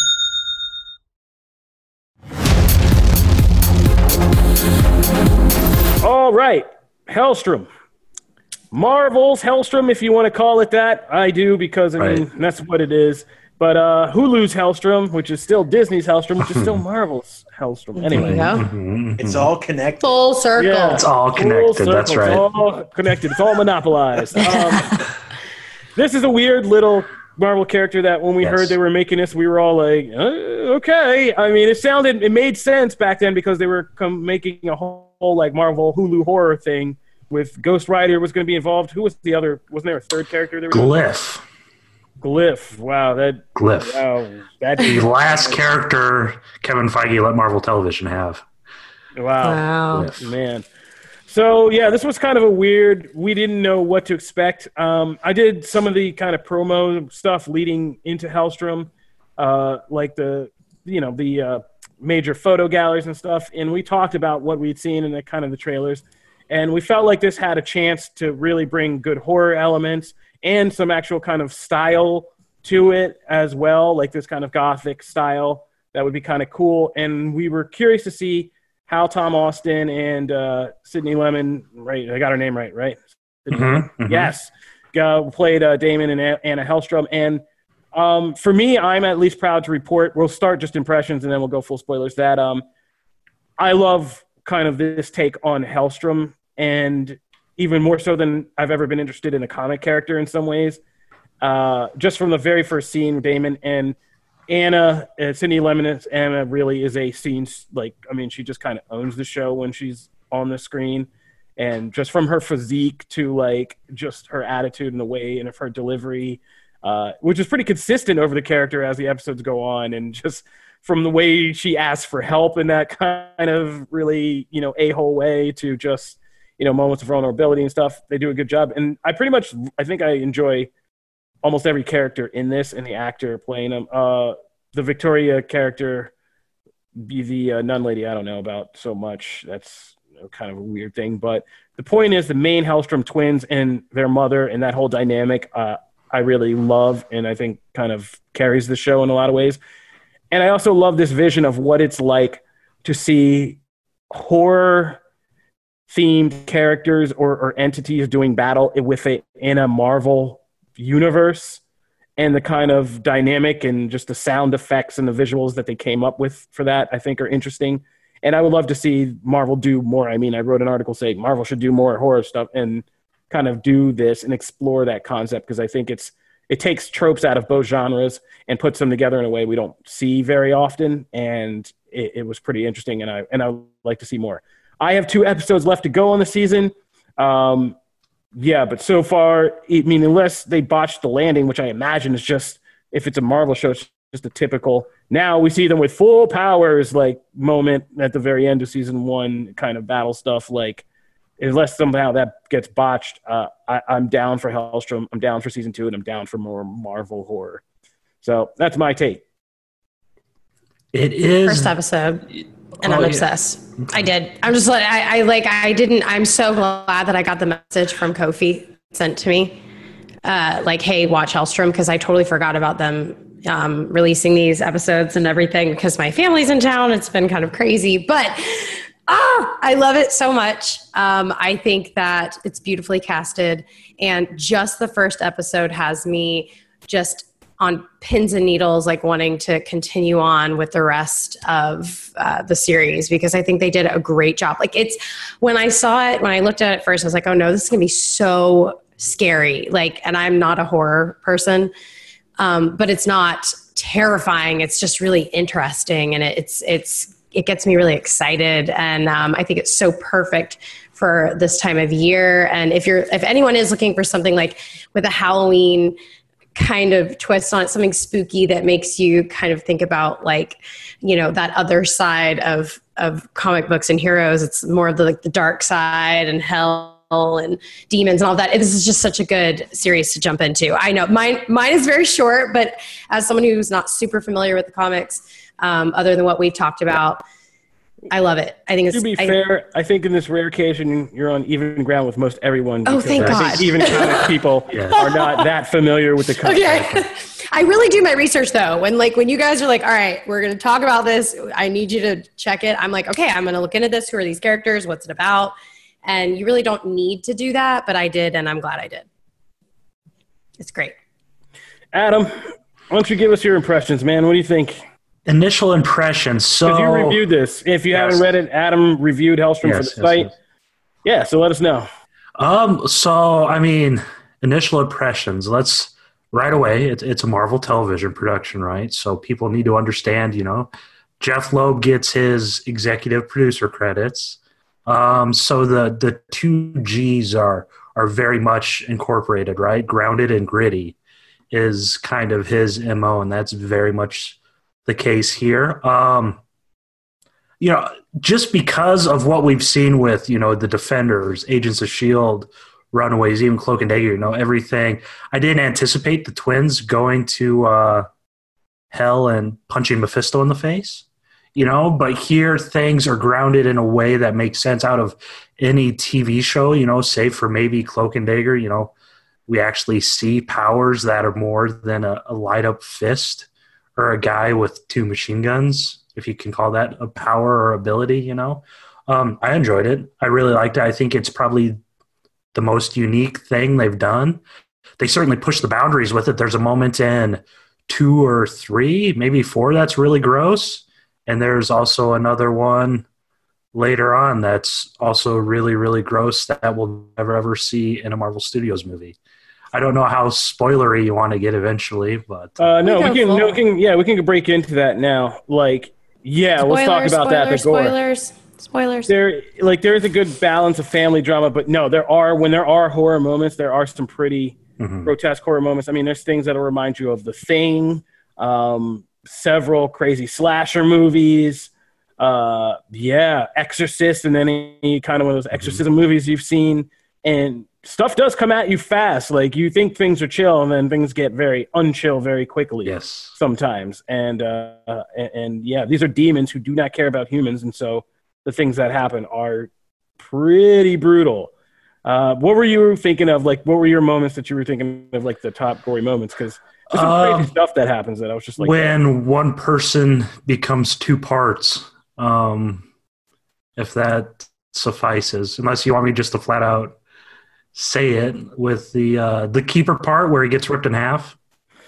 All right, Hellstrom. Marvel's Hellstrom, if you want to call it that. I do, because, I mean, right. that's what it is. But uh, Hulu's Hellstrom, which is still Disney's Hellstrom, which is still Marvel's Hellstrom. Anyway. Mm-hmm. It's all connected. Full circle. Yeah, it's all connected, that's right. It's all connected. It's all monopolized. Um, this is a weird little Marvel character that when we yes. heard they were making this, we were all like, uh, okay. I mean, it sounded, it made sense back then because they were com- making a whole, like, Marvel Hulu horror thing with Ghost Rider was going to be involved. Who was the other? Wasn't there a third character? They were Glyph. Glyph. Wow, that Glyph. Wow, that the last character Kevin Feige let Marvel Television have. Wow, wow. Man. So yeah, this was kind of a weird. We didn't know what to expect. Um, I did some of the kind of promo stuff leading into Hellstrom, uh, like the you know the uh, major photo galleries and stuff, and we talked about what we'd seen in the kind of the trailers, and we felt like this had a chance to really bring good horror elements and some actual kind of style to it as well, like this kind of gothic style. That would be kind of cool. And we were curious to see how Tom Austin and uh, Sydney Lemon, right? I got her name right, right? Mm-hmm, mm-hmm. Yes. Uh, played uh, Damon and A- Anna Hellstrom. And um, for me, I'm at least proud to report, we'll start just impressions and then we'll go full spoilers, that um, I love kind of this take on Hellstrom, and even more so than I've ever been interested in a comic character in some ways. Uh, just from the very first scene, Damon and Anna, uh, Sydney Lemon's Anna really is a scene, like, I mean, she just kind of owns the show when she's on the screen. And just from her physique to, like, just her attitude and the way and of her delivery, uh, which is pretty consistent over the character as the episodes go on. And just from the way she asks for help in that kind of really, you know, a-hole way to just, you know, moments of vulnerability and stuff, they do a good job. And I pretty much, I think I enjoy almost every character in this and the actor playing them. Uh, the Victoria character, be the uh, nun lady, I don't know about so much. That's kind of a weird thing. But the point is the main Hellstrom twins and their mother and that whole dynamic, uh, I really love, and I think kind of carries the show in a lot of ways. And I also love this vision of what it's like to see horror-themed characters or, or entities doing battle with a, in a Marvel universe, and the kind of dynamic and just the sound effects and the visuals that they came up with for that, I think are interesting. And I would love to see Marvel do more. I mean, I wrote an article saying Marvel should do more horror stuff and kind of do this and explore that concept, because I think it's it takes tropes out of both genres and puts them together in a way we don't see very often. And it, it was pretty interesting, and I and I would like to see more. I have two episodes left to go on the season. Um, Yeah, but so far, I mean, unless they botched the landing, which I imagine is just, if it's a Marvel show, it's just a typical, now we see them with full powers, like, moment at the very end of season one kind of battle stuff. Like, unless somehow that gets botched, uh, I, I'm down for Hellstrom, I'm down for season two, and I'm down for more Marvel horror. So that's my take. It is. First episode. And Oh, I'm yeah. obsessed. I did. I'm just like, I, I like, I didn't, I'm so glad that I got the message from Kofi sent to me. Uh, like, hey, watch Hellstrom, because I totally forgot about them um, releasing these episodes and everything, because my family's in town. It's been kind of crazy, but ah, I love it so much. Um, I think that it's beautifully casted, and just the first episode has me just on pins and needles, like wanting to continue on with the rest of uh, the series, because I think they did a great job. Like, it's, when I saw it, when I looked at it first, I was like, oh no, this is gonna be so scary. Like, and I'm not a horror person, um, but it's not terrifying. It's just really interesting. And it, it's, it's, it gets me really excited. And um, I think it's so perfect for this time of year. And if you're, if anyone is looking for something like with a Halloween kind of twist on it, something spooky that makes you kind of think about, like, you know, that other side of of comic books and heroes. It's more of the, like, the dark side and hell and demons and all that. This is just such a good series to jump into. I know mine mine is very short, but as someone who's not super familiar with the comics, um, other than what we've talked about, I love it. I think it's. To be I, fair, I think in this rare occasion, you're on even ground with most everyone. Oh, because thank I God. think even comic people Yeah. are not that familiar with the comic. Okay. I really do my research though. When like when you guys are like, all right, we're going to talk about this, I need you to check it. I'm like, okay, I'm going to look into this. Who are these characters? What's it about? And you really don't need to do that, but I did, and I'm glad I did. It's great. Adam, why don't you give us your impressions, man? What do you think? Initial impressions. So Because you reviewed this. If you Yes. haven't read it, Adam reviewed Hellstrom Yes, for the yes, site. yes. Yeah, so let us know. Um, so I mean, initial impressions. Let's right away. It's it's a Marvel television production, right? So people need to understand. You know, Jeff Loeb gets his executive producer credits. Um, so the the two G's are are very much incorporated, right? Grounded and gritty is kind of his M O, and that's very much the case here. Um, you know, just because of what we've seen with, you know, the Defenders, Agents of S H I E L D, Runaways, even Cloak and Dagger, you know, everything. I didn't anticipate the twins going to uh, hell and punching Mephisto in the face, you know, but here things are grounded in a way that makes sense out of any T V show, you know, save for maybe Cloak and Dagger, you know. we actually see powers that are more than a, a light up fist or a guy with two machine guns, if you can call that a power or ability, you know. Um, I enjoyed it. I really liked it. I think it's probably the most unique thing they've done. They certainly push the boundaries with it. There's a moment in two or three, maybe four, that's really gross. And there's also another one later on that's also really, really gross that we'll never, ever see in a Marvel Studios movie. I don't know how spoilery you want to get eventually, but... Uh, no, we, We can, go no, we can, yeah, we can break into that now. Like, yeah, Spoilers, let's talk about that. The gore. Spoilers, spoilers. There, like, there's a good balance of family drama, but no, there are, when there are horror moments, there are some pretty mm-hmm. grotesque horror moments. I mean, there's things that'll remind you of The Thing, um, several crazy slasher movies, uh, yeah, Exorcist, and then any kind of one of those exorcism mm-hmm. movies you've seen, and stuff does come at you fast. Like, you think things are chill, and then things get very unchill very quickly. Yes, sometimes, and uh, and, and yeah, these are demons who do not care about humans, and so the things that happen are pretty brutal. Uh, what were you thinking of? Like, what were your moments that you were thinking of, like the top gory moments? Because there's some um, crazy stuff that happens that I was just like, when yeah. one person becomes two parts. Um, if that suffices, unless you want me just to flat out say it with the uh, the keeper part where he gets ripped in half.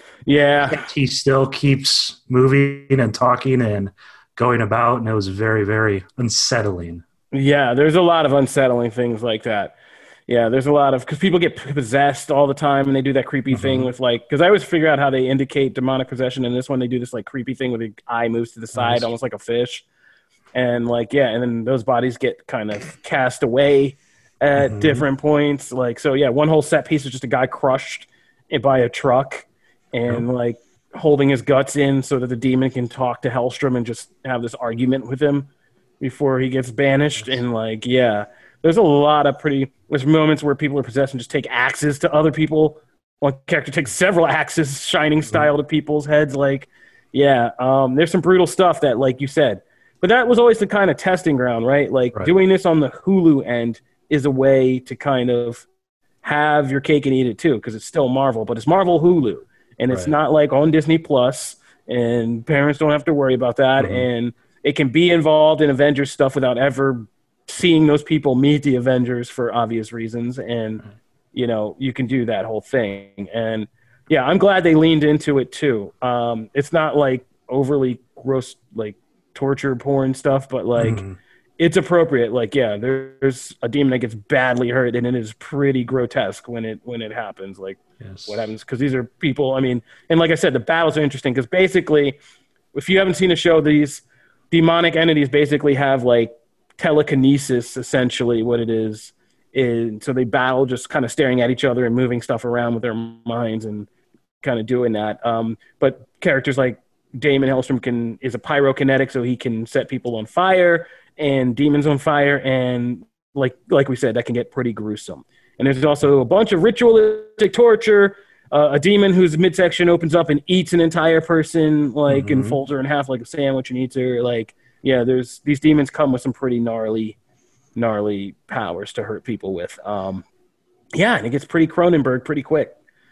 Yeah, he still keeps moving and talking and going about, and it was very, very unsettling. Yeah, there's a lot of unsettling things like that. Yeah, there's a lot of, because people get possessed all the time, and they do that creepy mm-hmm. thing with, like, because I always figure out how they indicate demonic possession. In this one, they do this like creepy thing where the eye moves to the side, nice. Almost like a fish. And like, yeah, and then those bodies get kind of cast away at mm-hmm. different points. Like, so yeah, one whole set piece is just a guy crushed by a truck and yep. like holding his guts in so that the demon can talk to Hellstrom and just have this argument with him before he gets banished. And like, yeah, there's a lot of pretty, there's moments where people are possessed and just take axes to other people. One character takes several axes, shining style, mm-hmm. to people's heads. Like, yeah, um, there's some brutal stuff that, like you said, but that was always the kind of testing ground, right? Like right. doing this on the Hulu end is a way to kind of have your cake and eat it too, because it's still Marvel, but it's Marvel Hulu, and it's right. not like on Disney Plus, and parents don't have to worry about that, mm-hmm. and it can be involved in Avengers stuff without ever seeing those people meet the Avengers for obvious reasons, and you know, you can do that whole thing. And yeah, I'm glad they leaned into it too. Um, it's not like overly gross, like torture porn stuff, but like mm. it's appropriate. Like, yeah, there's a demon that gets badly hurt, and it is pretty grotesque when it when it happens. Like, yes. what happens, because these are people. I mean, and like I said, the battles are interesting because basically, if you haven't seen a show, these demonic entities basically have like telekinesis, essentially what it is. And so they battle just kind of staring at each other and moving stuff around with their minds and kind of doing that. Um, but characters like Damon Hellstrom can is a pyrokinetic, so he can set people on fire and demons on fire, and like like we said, that can get pretty gruesome. And there's also a bunch of ritualistic torture. Uh, a demon whose midsection opens up and eats an entire person, like mm-hmm. and folds her in half like a sandwich and eats her. Like, yeah, there's these demons come with some pretty gnarly, gnarly powers to hurt people with. Um, yeah, and it gets pretty Cronenberg pretty quick.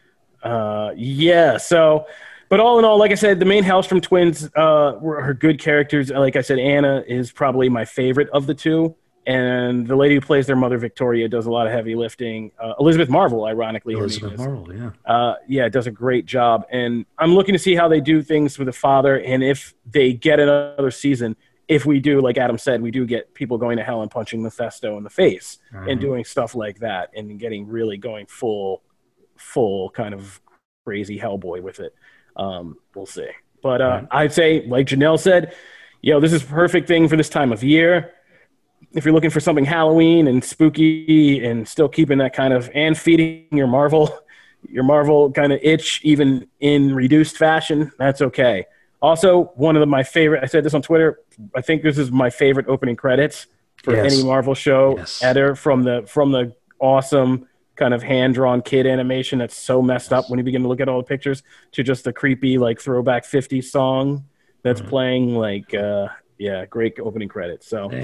Uh, yeah, so. But all in all, like I said, the main Hellstrom twins uh, were her good characters. Like I said, Anna is probably my favorite of the two. And the lady who plays their mother, Victoria, does a lot of heavy lifting. Uh, Elizabeth Marvel, ironically. Elizabeth Marvel, yeah. Uh, yeah, does a great job. And I'm looking to see how they do things with the father, and if they get another season. If we do, like Adam said, we do get people going to hell and punching Mephisto in the face mm-hmm. and doing stuff like that and getting really going full, full kind of crazy Hellboy with it. Um, we'll see. But uh, right. I'd say, like Janelle said, yo, this is a perfect thing for this time of year. If you're looking for something Halloween and spooky and still keeping that kind of, and feeding your Marvel, your Marvel kind of itch, even in reduced fashion, that's okay. Also, one of the, my favorite, I said this on Twitter, I think this is my favorite opening credits for yes. any Marvel show yes. ever, from the, from the awesome kind of hand-drawn kid animation that's so messed up when you begin to look at all the pictures, to just the creepy like throwback fifties song that's mm-hmm. playing. Like uh yeah, great opening credits. So hey,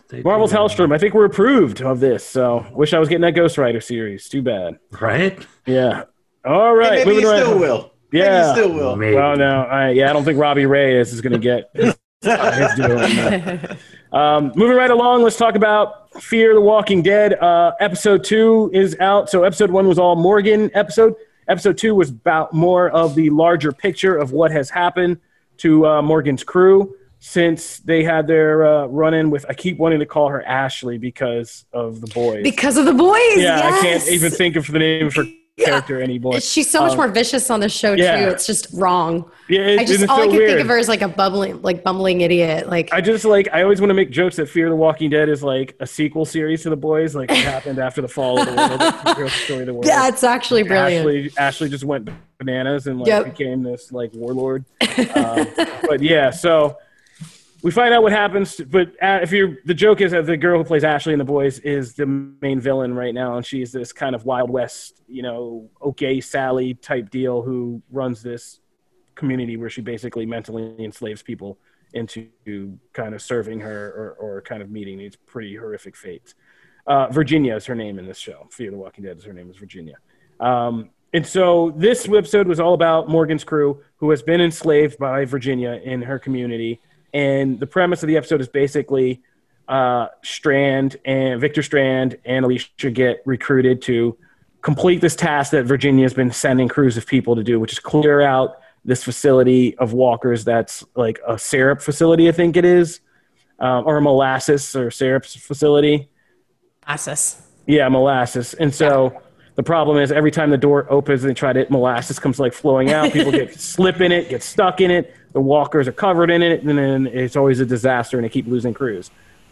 They Marvel's do. Hellstrom. I think we're approved of this. So wish I was getting that Ghost Rider series. Too bad. Right? Yeah. All right. Hey, maybe moving you right still on. will. Yeah. Maybe you still will. Maybe. Well, no. I, yeah, I don't think Robbie Reyes is going to get his, uh, his due on that. Um, moving right along, let's talk about Fear the Walking Dead. Uh, episode two is out. So episode one was all Morgan episode. Episode two was about more of the larger picture of what has happened to uh, Morgan's crew since they had their uh, run-in with, I keep wanting to call her Ashley because of the boys. Because of the boys. yeah, yes. I can't even think of the name of her character anymore. She's so much Um, more vicious on the show yeah. too. It's just wrong. Yeah, it, I just it's all so I can weird. think of her as like a bubbling, like bumbling idiot. Like I just like I always want to make jokes that Fear the Walking Dead is like a sequel series to The Boys, like it happened after the fall of the world, the real story of the world. yeah, it's actually brilliant. Ashley, Ashley just went bananas and like Yep. became this like warlord. um, but yeah, so we find out what happens. But uh, if you're the joke is that the girl who plays Ashley in The Boys is the main villain right now, and she's this kind of Wild West, you know, okay Sally type deal who runs this community where she basically mentally enslaves people into kind of serving her or, or kind of meeting these pretty horrific fates. Uh, Virginia is her name in this show. Fear the Walking Dead is her name is Virginia. Um, and so this episode was all about Morgan's crew, who has been enslaved by Virginia in her community. And the premise of the episode is basically uh, Strand and Victor Strand and Alicia get recruited to complete this task that Virginia has been sending crews of people to do, which is clear out this facility of walkers that's like a syrup facility, I think it is, um, or a molasses or syrup facility. Molasses. Yeah, molasses. And so yeah. the problem is every time the door opens and they try to, molasses comes like flowing out. People get slip in it, get stuck in it. The walkers are covered in it, and then it's always a disaster, and they keep losing crews.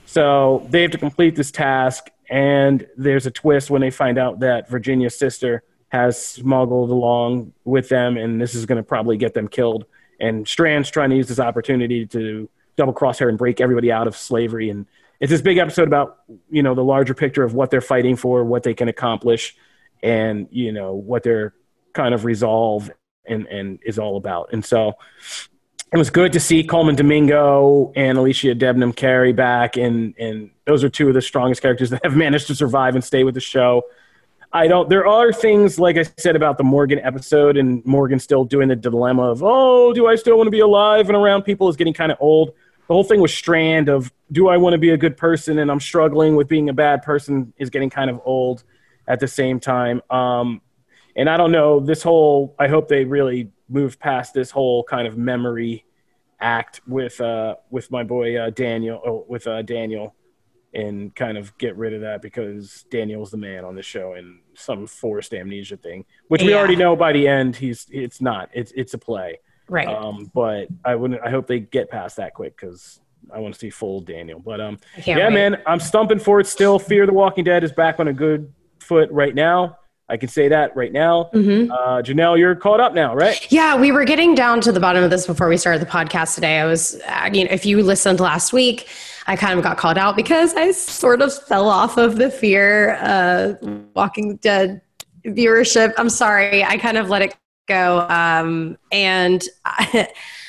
So they have to complete this task, and there's a twist when they find out that Virginia's sister has smuggled along with them, and this is going to probably get them killed. And Strand's trying to use this opportunity to double-cross her and break everybody out of slavery. And it's this big episode about, you know, the larger picture of what they're fighting for, what they can accomplish, and, you know, what their kind of resolve and, and is all about. And so it was good to see Coleman Domingo and Alicia Debnam Carey back, and, and those are two of the strongest characters that have managed to survive and stay with the show. I don't. There are things, like I said, about the Morgan episode, and Morgan still doing the dilemma of, oh, do I still want to be alive and around people is getting kind of old. The whole thing with Strand of, do I want to be a good person and I'm struggling with being a bad person is getting kind of old at the same time. Um, and I don't know, this whole, I hope they really move past this whole kind of memory act with uh, with my boy uh, Daniel, oh, with uh, Daniel, and kind of get rid of that because Daniel's the man on the show and some forced amnesia thing, which we yeah. already know by the end he's it's not. It's it's a play. Right. Um, but I wouldn't. I hope they get past that quick because I want to see full Daniel. But um, yeah, wait. man, I'm stumping for it still. Fear the Walking Dead is back on a good foot right now. I can say that right now. Mm-hmm. Uh, Janelle, you're caught up now, right? Yeah, we were getting down to the bottom of this before we started the podcast today. I was, uh, you know, if you listened last week, I kind of got called out because I sort of fell off of the Fear uh, Walking Dead viewership. I'm sorry. I kind of let it go. Um, and I,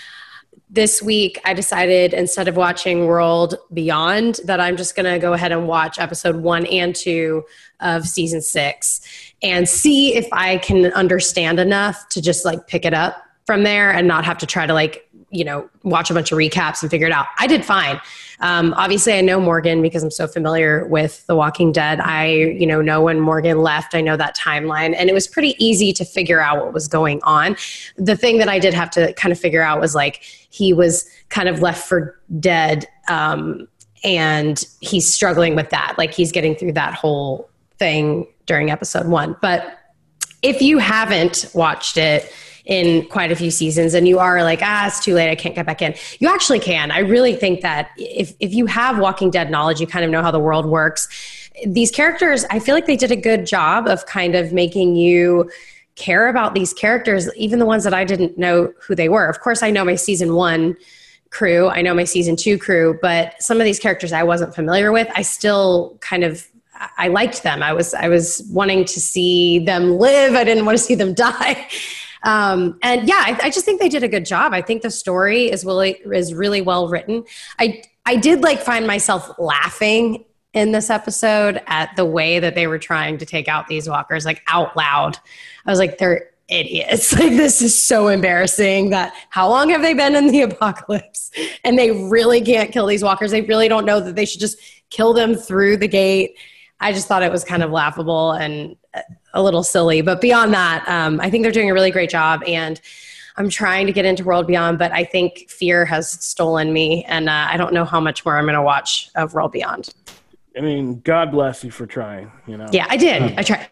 this week I decided instead of watching World Beyond that I'm just going to go ahead and watch episode one and two of season six and see if I can understand enough to just like pick it up from there and not have to try to like, you know, watch a bunch of recaps and figure it out. I did fine. Um, obviously I know Morgan because I'm so familiar with The Walking Dead. I, you know, know when Morgan left, I know that timeline, and it was pretty easy to figure out what was going on. The thing that I did have to kind of figure out was like, he was kind of left for dead. Um, and he's struggling with that. Like he's getting through that whole thing during episode one. But if you haven't watched it in quite a few seasons and you are like, ah, it's too late, I can't get back in, you actually can. I really think that if, if you have Walking Dead knowledge, you kind of know how the world works. These characters, I feel like they did a good job of kind of making you care about these characters, even the ones that I didn't know who they were. Of course, I know my season one crew, I know my season two crew, but some of these characters I wasn't familiar with, I still kind of I liked them. I was I was wanting to see them live. I didn't want to see them die. Um, and yeah, I, I just think they did a good job. I think the story is really is really well written. I I did like find myself laughing in this episode at the way that they were trying to take out these walkers, like out loud. I was like, they're idiots. Like, this is so embarrassing that how long have they been in the apocalypse? And they really can't kill these walkers. They really don't know that they should just kill them through the gate. I just thought it was kind of laughable and a little silly. But beyond that, um, I think they're doing a really great job. And I'm trying to get into World Beyond, but I think fear has stolen me. And uh, I don't know how much more I'm going to watch of World Beyond. I mean, God bless you for trying, you know. Yeah, I did. I tried.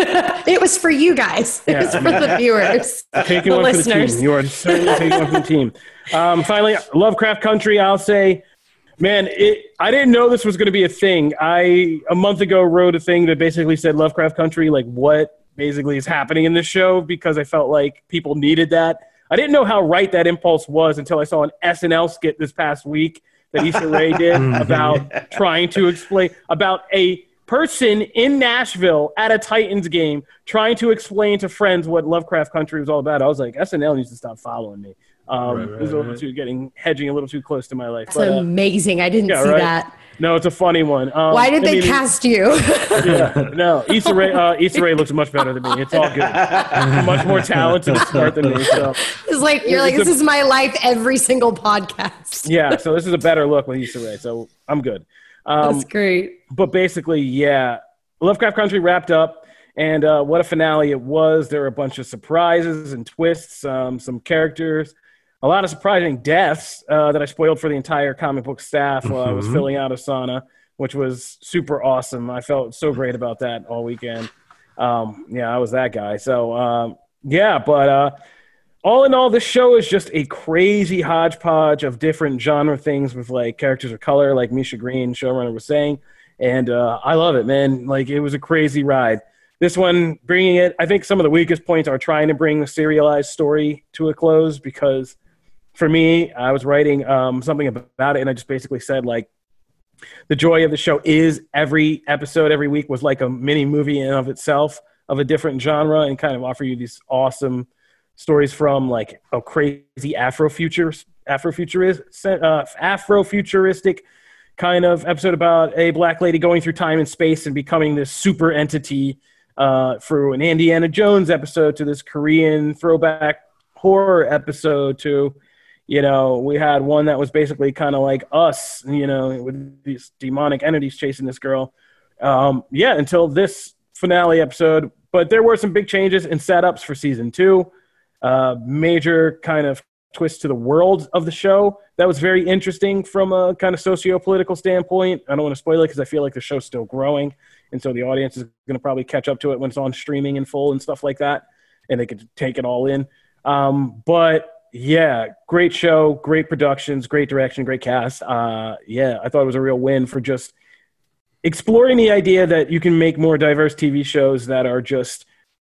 It was for you guys. It Yeah. was for the viewers, Taking the one listeners. for the team. You are certainly taking one for the team. Um, finally, Lovecraft Country, I'll say, man, it, I didn't know this was going to be a thing. I, a month ago, wrote a thing that basically said Lovecraft Country, like what basically is happening in this show, because I felt like people needed that. I didn't know how right that impulse was until I saw an S N L skit this past week that Issa Rae did about trying to explain, about a person in Nashville at a Titans game trying to explain to friends what Lovecraft Country was all about. I was like, S N L needs to stop following me. Um, Right, right, it was a little right. too getting hedging a little too close to my life. That's But, uh, amazing. I didn't yeah, see right. that. no, it's a funny one. Um, Why did I they mean, cast you? Yeah, no, Issa Rae, uh, Issa Rae looks much better than me. It's all good. Much more talented and smart than me. So It's like, you're like, It's this a- is my life every single podcast. yeah, so this is a better look with Issa Rae. So I'm good. Um, That's great. but basically, yeah, Lovecraft Country wrapped up, and uh, what a finale it was. There were a bunch of surprises and twists, um, some characters, a lot of surprising deaths uh, that I spoiled for the entire comic book staff while I was Mhm. filling out Asana, which was super awesome. I felt so great about that all weekend. Um, yeah, I was that guy. So, um, yeah, but uh, all in all, this show is just a crazy hodgepodge of different genre things with like characters of color, like Misha Green, showrunner, was saying. And uh, I love it, man. Like, it was a crazy ride. This one, bringing it, I think some of the weakest points are trying to bring the serialized story to a close, because for me, I was writing um, something about it, and I just basically said, like, the joy of the show is every episode, every week was like a mini movie in and of itself of a different genre, and kind of offer you these awesome stories from like a crazy Afrofuturist, Afrofuturist, uh, Afrofuturistic kind of episode about a black lady going through time and space and becoming this super entity, uh, through an Indiana Jones episode, to this Korean throwback horror episode, to, you know, we had one that was basically kind of like Us, you know, with these demonic entities chasing this girl. Um, yeah, until this finale episode. But there were some big changes and setups for season two. Uh, major kind of twist to the world of the show that was very interesting from a kind of socio-political standpoint. I don't want to spoil it because I feel like the show's still growing, and so the audience is going to probably catch up to it when it's on streaming in full and stuff like that, and they could take it all in. Um, but yeah, great show, great productions, great direction, great cast. Uh, yeah, I thought it was a real win for just exploring the idea that you can make more diverse T V shows that are just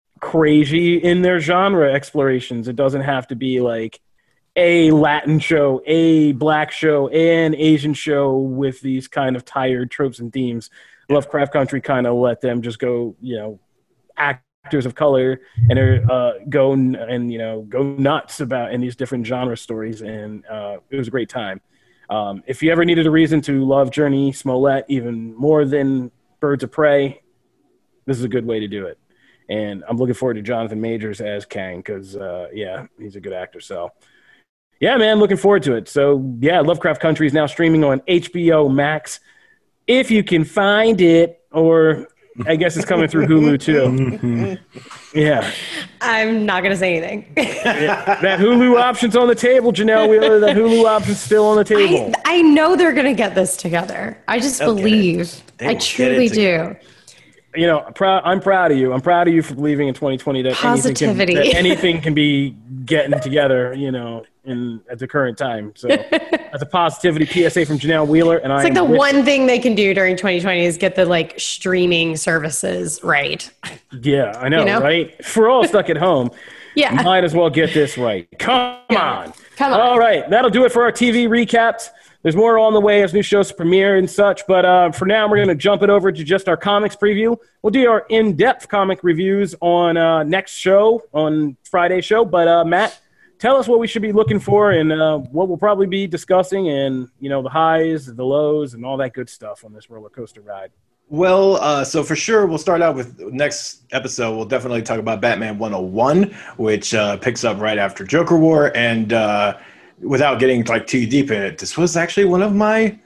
crazy in their genre explorations. It doesn't have to be like a Latin show, a black show, an Asian show with these kind of tired tropes and themes. Lovecraft Country kind of let them just go, you know, actors of color and uh, go n- and, you know, go nuts about in these different genre stories. And uh, it was a great time. Um, if you ever needed a reason to love Journey Smollett even more than Birds of Prey, this is a good way to do it. And I'm looking forward to Jonathan Majors as Kang because, uh, yeah, he's a good actor. So, yeah, man, looking forward to it. So, yeah, Lovecraft Country is now streaming on H B O Max. If you can find it, or I guess it's coming through Hulu too. Yeah. I'm not going to say anything. Yeah. That Hulu option's on the table, Janelle Wheeler. That Hulu option's still on the table. I, I know they're going to get this together. I just They'll get it. believe. They I will get truly it do. together. You know, proud. I'm proud of you. I'm proud of you for believing in twenty twenty that anything can, Positivity. that anything can be getting together. You know, in at the current time. So that's a positivity P S A from Janelle Wheeler, and I. It's like am the with- one thing they can do during twenty twenty is get the like streaming services right. Yeah, I know, You know? right? If we're all stuck at home, Yeah. might as well get this right. Come on. Come on. All right, that'll do it for our T V recaps. there's more on the way as new shows premiere and such. But uh, for now, we're going to jump it over to just our comics preview. We'll do our in-depth comic reviews on uh, next show, on Friday's show. But uh, Matt, tell us what we should be looking for and uh, what we'll probably be discussing and, you know, the highs, the lows, and all that good stuff on this roller coaster ride. Well, uh, so for sure, we'll start out with next episode. We'll definitely talk about Batman one oh one, which uh, picks up right after Joker War. And uh, without getting like too deep in it, this was actually one of my,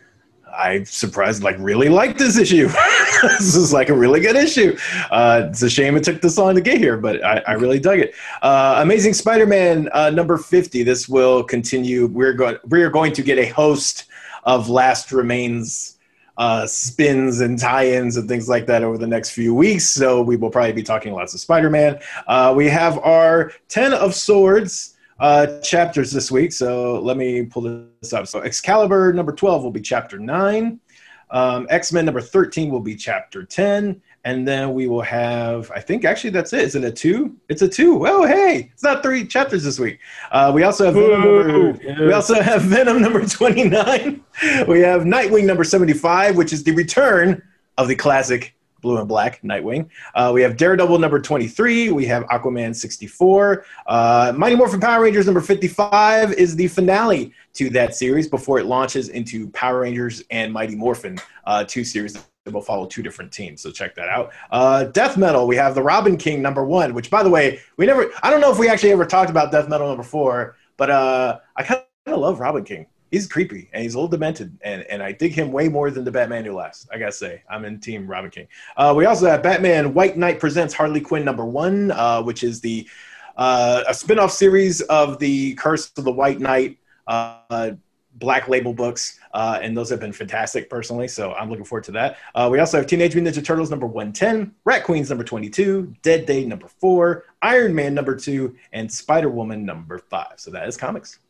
I surprised, like really liked this issue. This is like a really good issue. Uh, it's a shame it took this long to get here, but I, I really dug it. Uh, Amazing Spider-Man uh, number fifty. This will continue. We're going. We are going to get a host of Last Remains uh, spins and tie-ins and things like that over the next few weeks. So we will probably be talking lots of Spider-Man. Uh, we have our Ten of Swords uh, chapters this week. So let me pull this up. So Excalibur number twelve will be chapter nine. Um, X-Men number thirteen will be chapter ten. And then we will have, I think actually that's it. Is it a two? It's a two. Oh, hey, it's not three chapters this week. Uh, we also have Venom number, we also have Venom number twenty-nine. We have Nightwing number seventy-five, which is the return of the classic blue and black Nightwing. Uh, we have Daredevil number twenty-three. We have Aquaman sixty-four. Uh, Mighty Morphin Power Rangers number fifty-five is the finale to that series before it launches into Power Rangers and Mighty Morphin, uh, two series that will follow two different teams. So check that out. Uh, Death Metal, we have the Robin King number one, which by the way, we never, I don't know if we actually ever talked about Death Metal number four, but uh, I kind of love Robin King. He's creepy and he's a little demented, and, and I dig him way more than the Batman Who Laughs. I gotta say, I'm in team Robin King. Uh, we also have Batman White Knight presents Harley Quinn number one, uh, which is the uh, a spinoff series of the Curse of the White Knight uh, Black Label books, uh, and those have been fantastic personally, so I'm looking forward to that. Uh, we also have Teenage Mutant Ninja Turtles number one ten, Rat Queens number twenty-two, Dead Day number four, Iron Man number two, and Spider-Woman number five. So that is comics.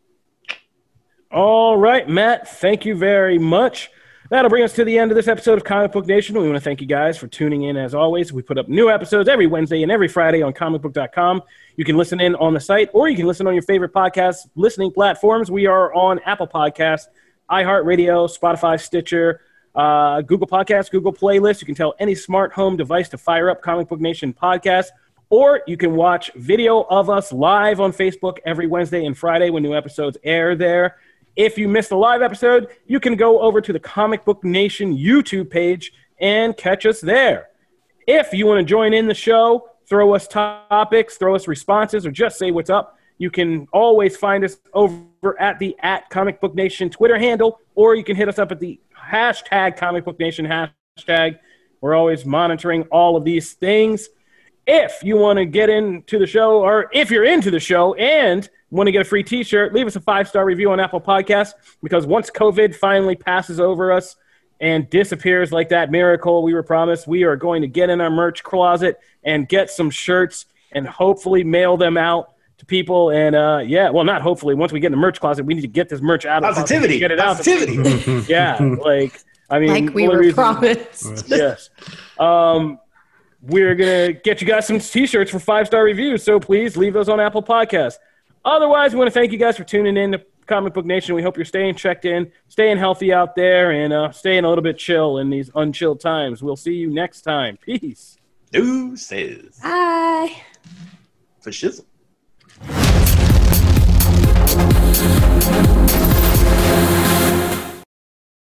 All right, Matt, thank you very much. That'll bring us to the end of this episode of Comic Book Nation. We want to thank you guys for tuning in as always. We put up new episodes every Wednesday and every Friday on comic book dot com. You can listen in on the site, or you can listen on your favorite podcast listening platforms. We are on Apple Podcasts, iHeartRadio, Spotify, Stitcher, uh, Google Podcasts, Google Playlists. You can tell any smart home device to fire up Comic Book Nation podcast, or you can watch video of us live on Facebook every Wednesday and Friday when new episodes air there. If you missed the live episode, you can go over to the Comic Book Nation YouTube page and catch us there. If you want to join in the show, throw us topics, throw us responses, or just say what's up, you can always find us over at the at Comic Book Nation Twitter handle, or you can hit us up at the hashtag Comic Book Nation hashtag. We're always monitoring all of these things. If you want to get into the show, or if you're into the show and want to get a free t-shirt, leave us a five-star review on Apple Podcasts, because once COVID finally passes over us and disappears like that miracle we were promised, we are going to get in our merch closet and get some shirts and hopefully mail them out to people. And uh, yeah, well, not hopefully. Once we get in the merch closet, we need to get this merch out of positivity. Get it Positivity. out. Yeah, like I mean, like we were reason, promised. Yes. Um, we're gonna get you guys some t-shirts for five-star reviews, so please leave those on Apple Podcasts. Otherwise, we want to thank you guys for tuning in to Comic Book Nation. We hope you're staying checked in, staying healthy out there, and uh, staying a little bit chill in these unchilled times. We'll see you next time. Peace. Deuces. Bye. For shizzle.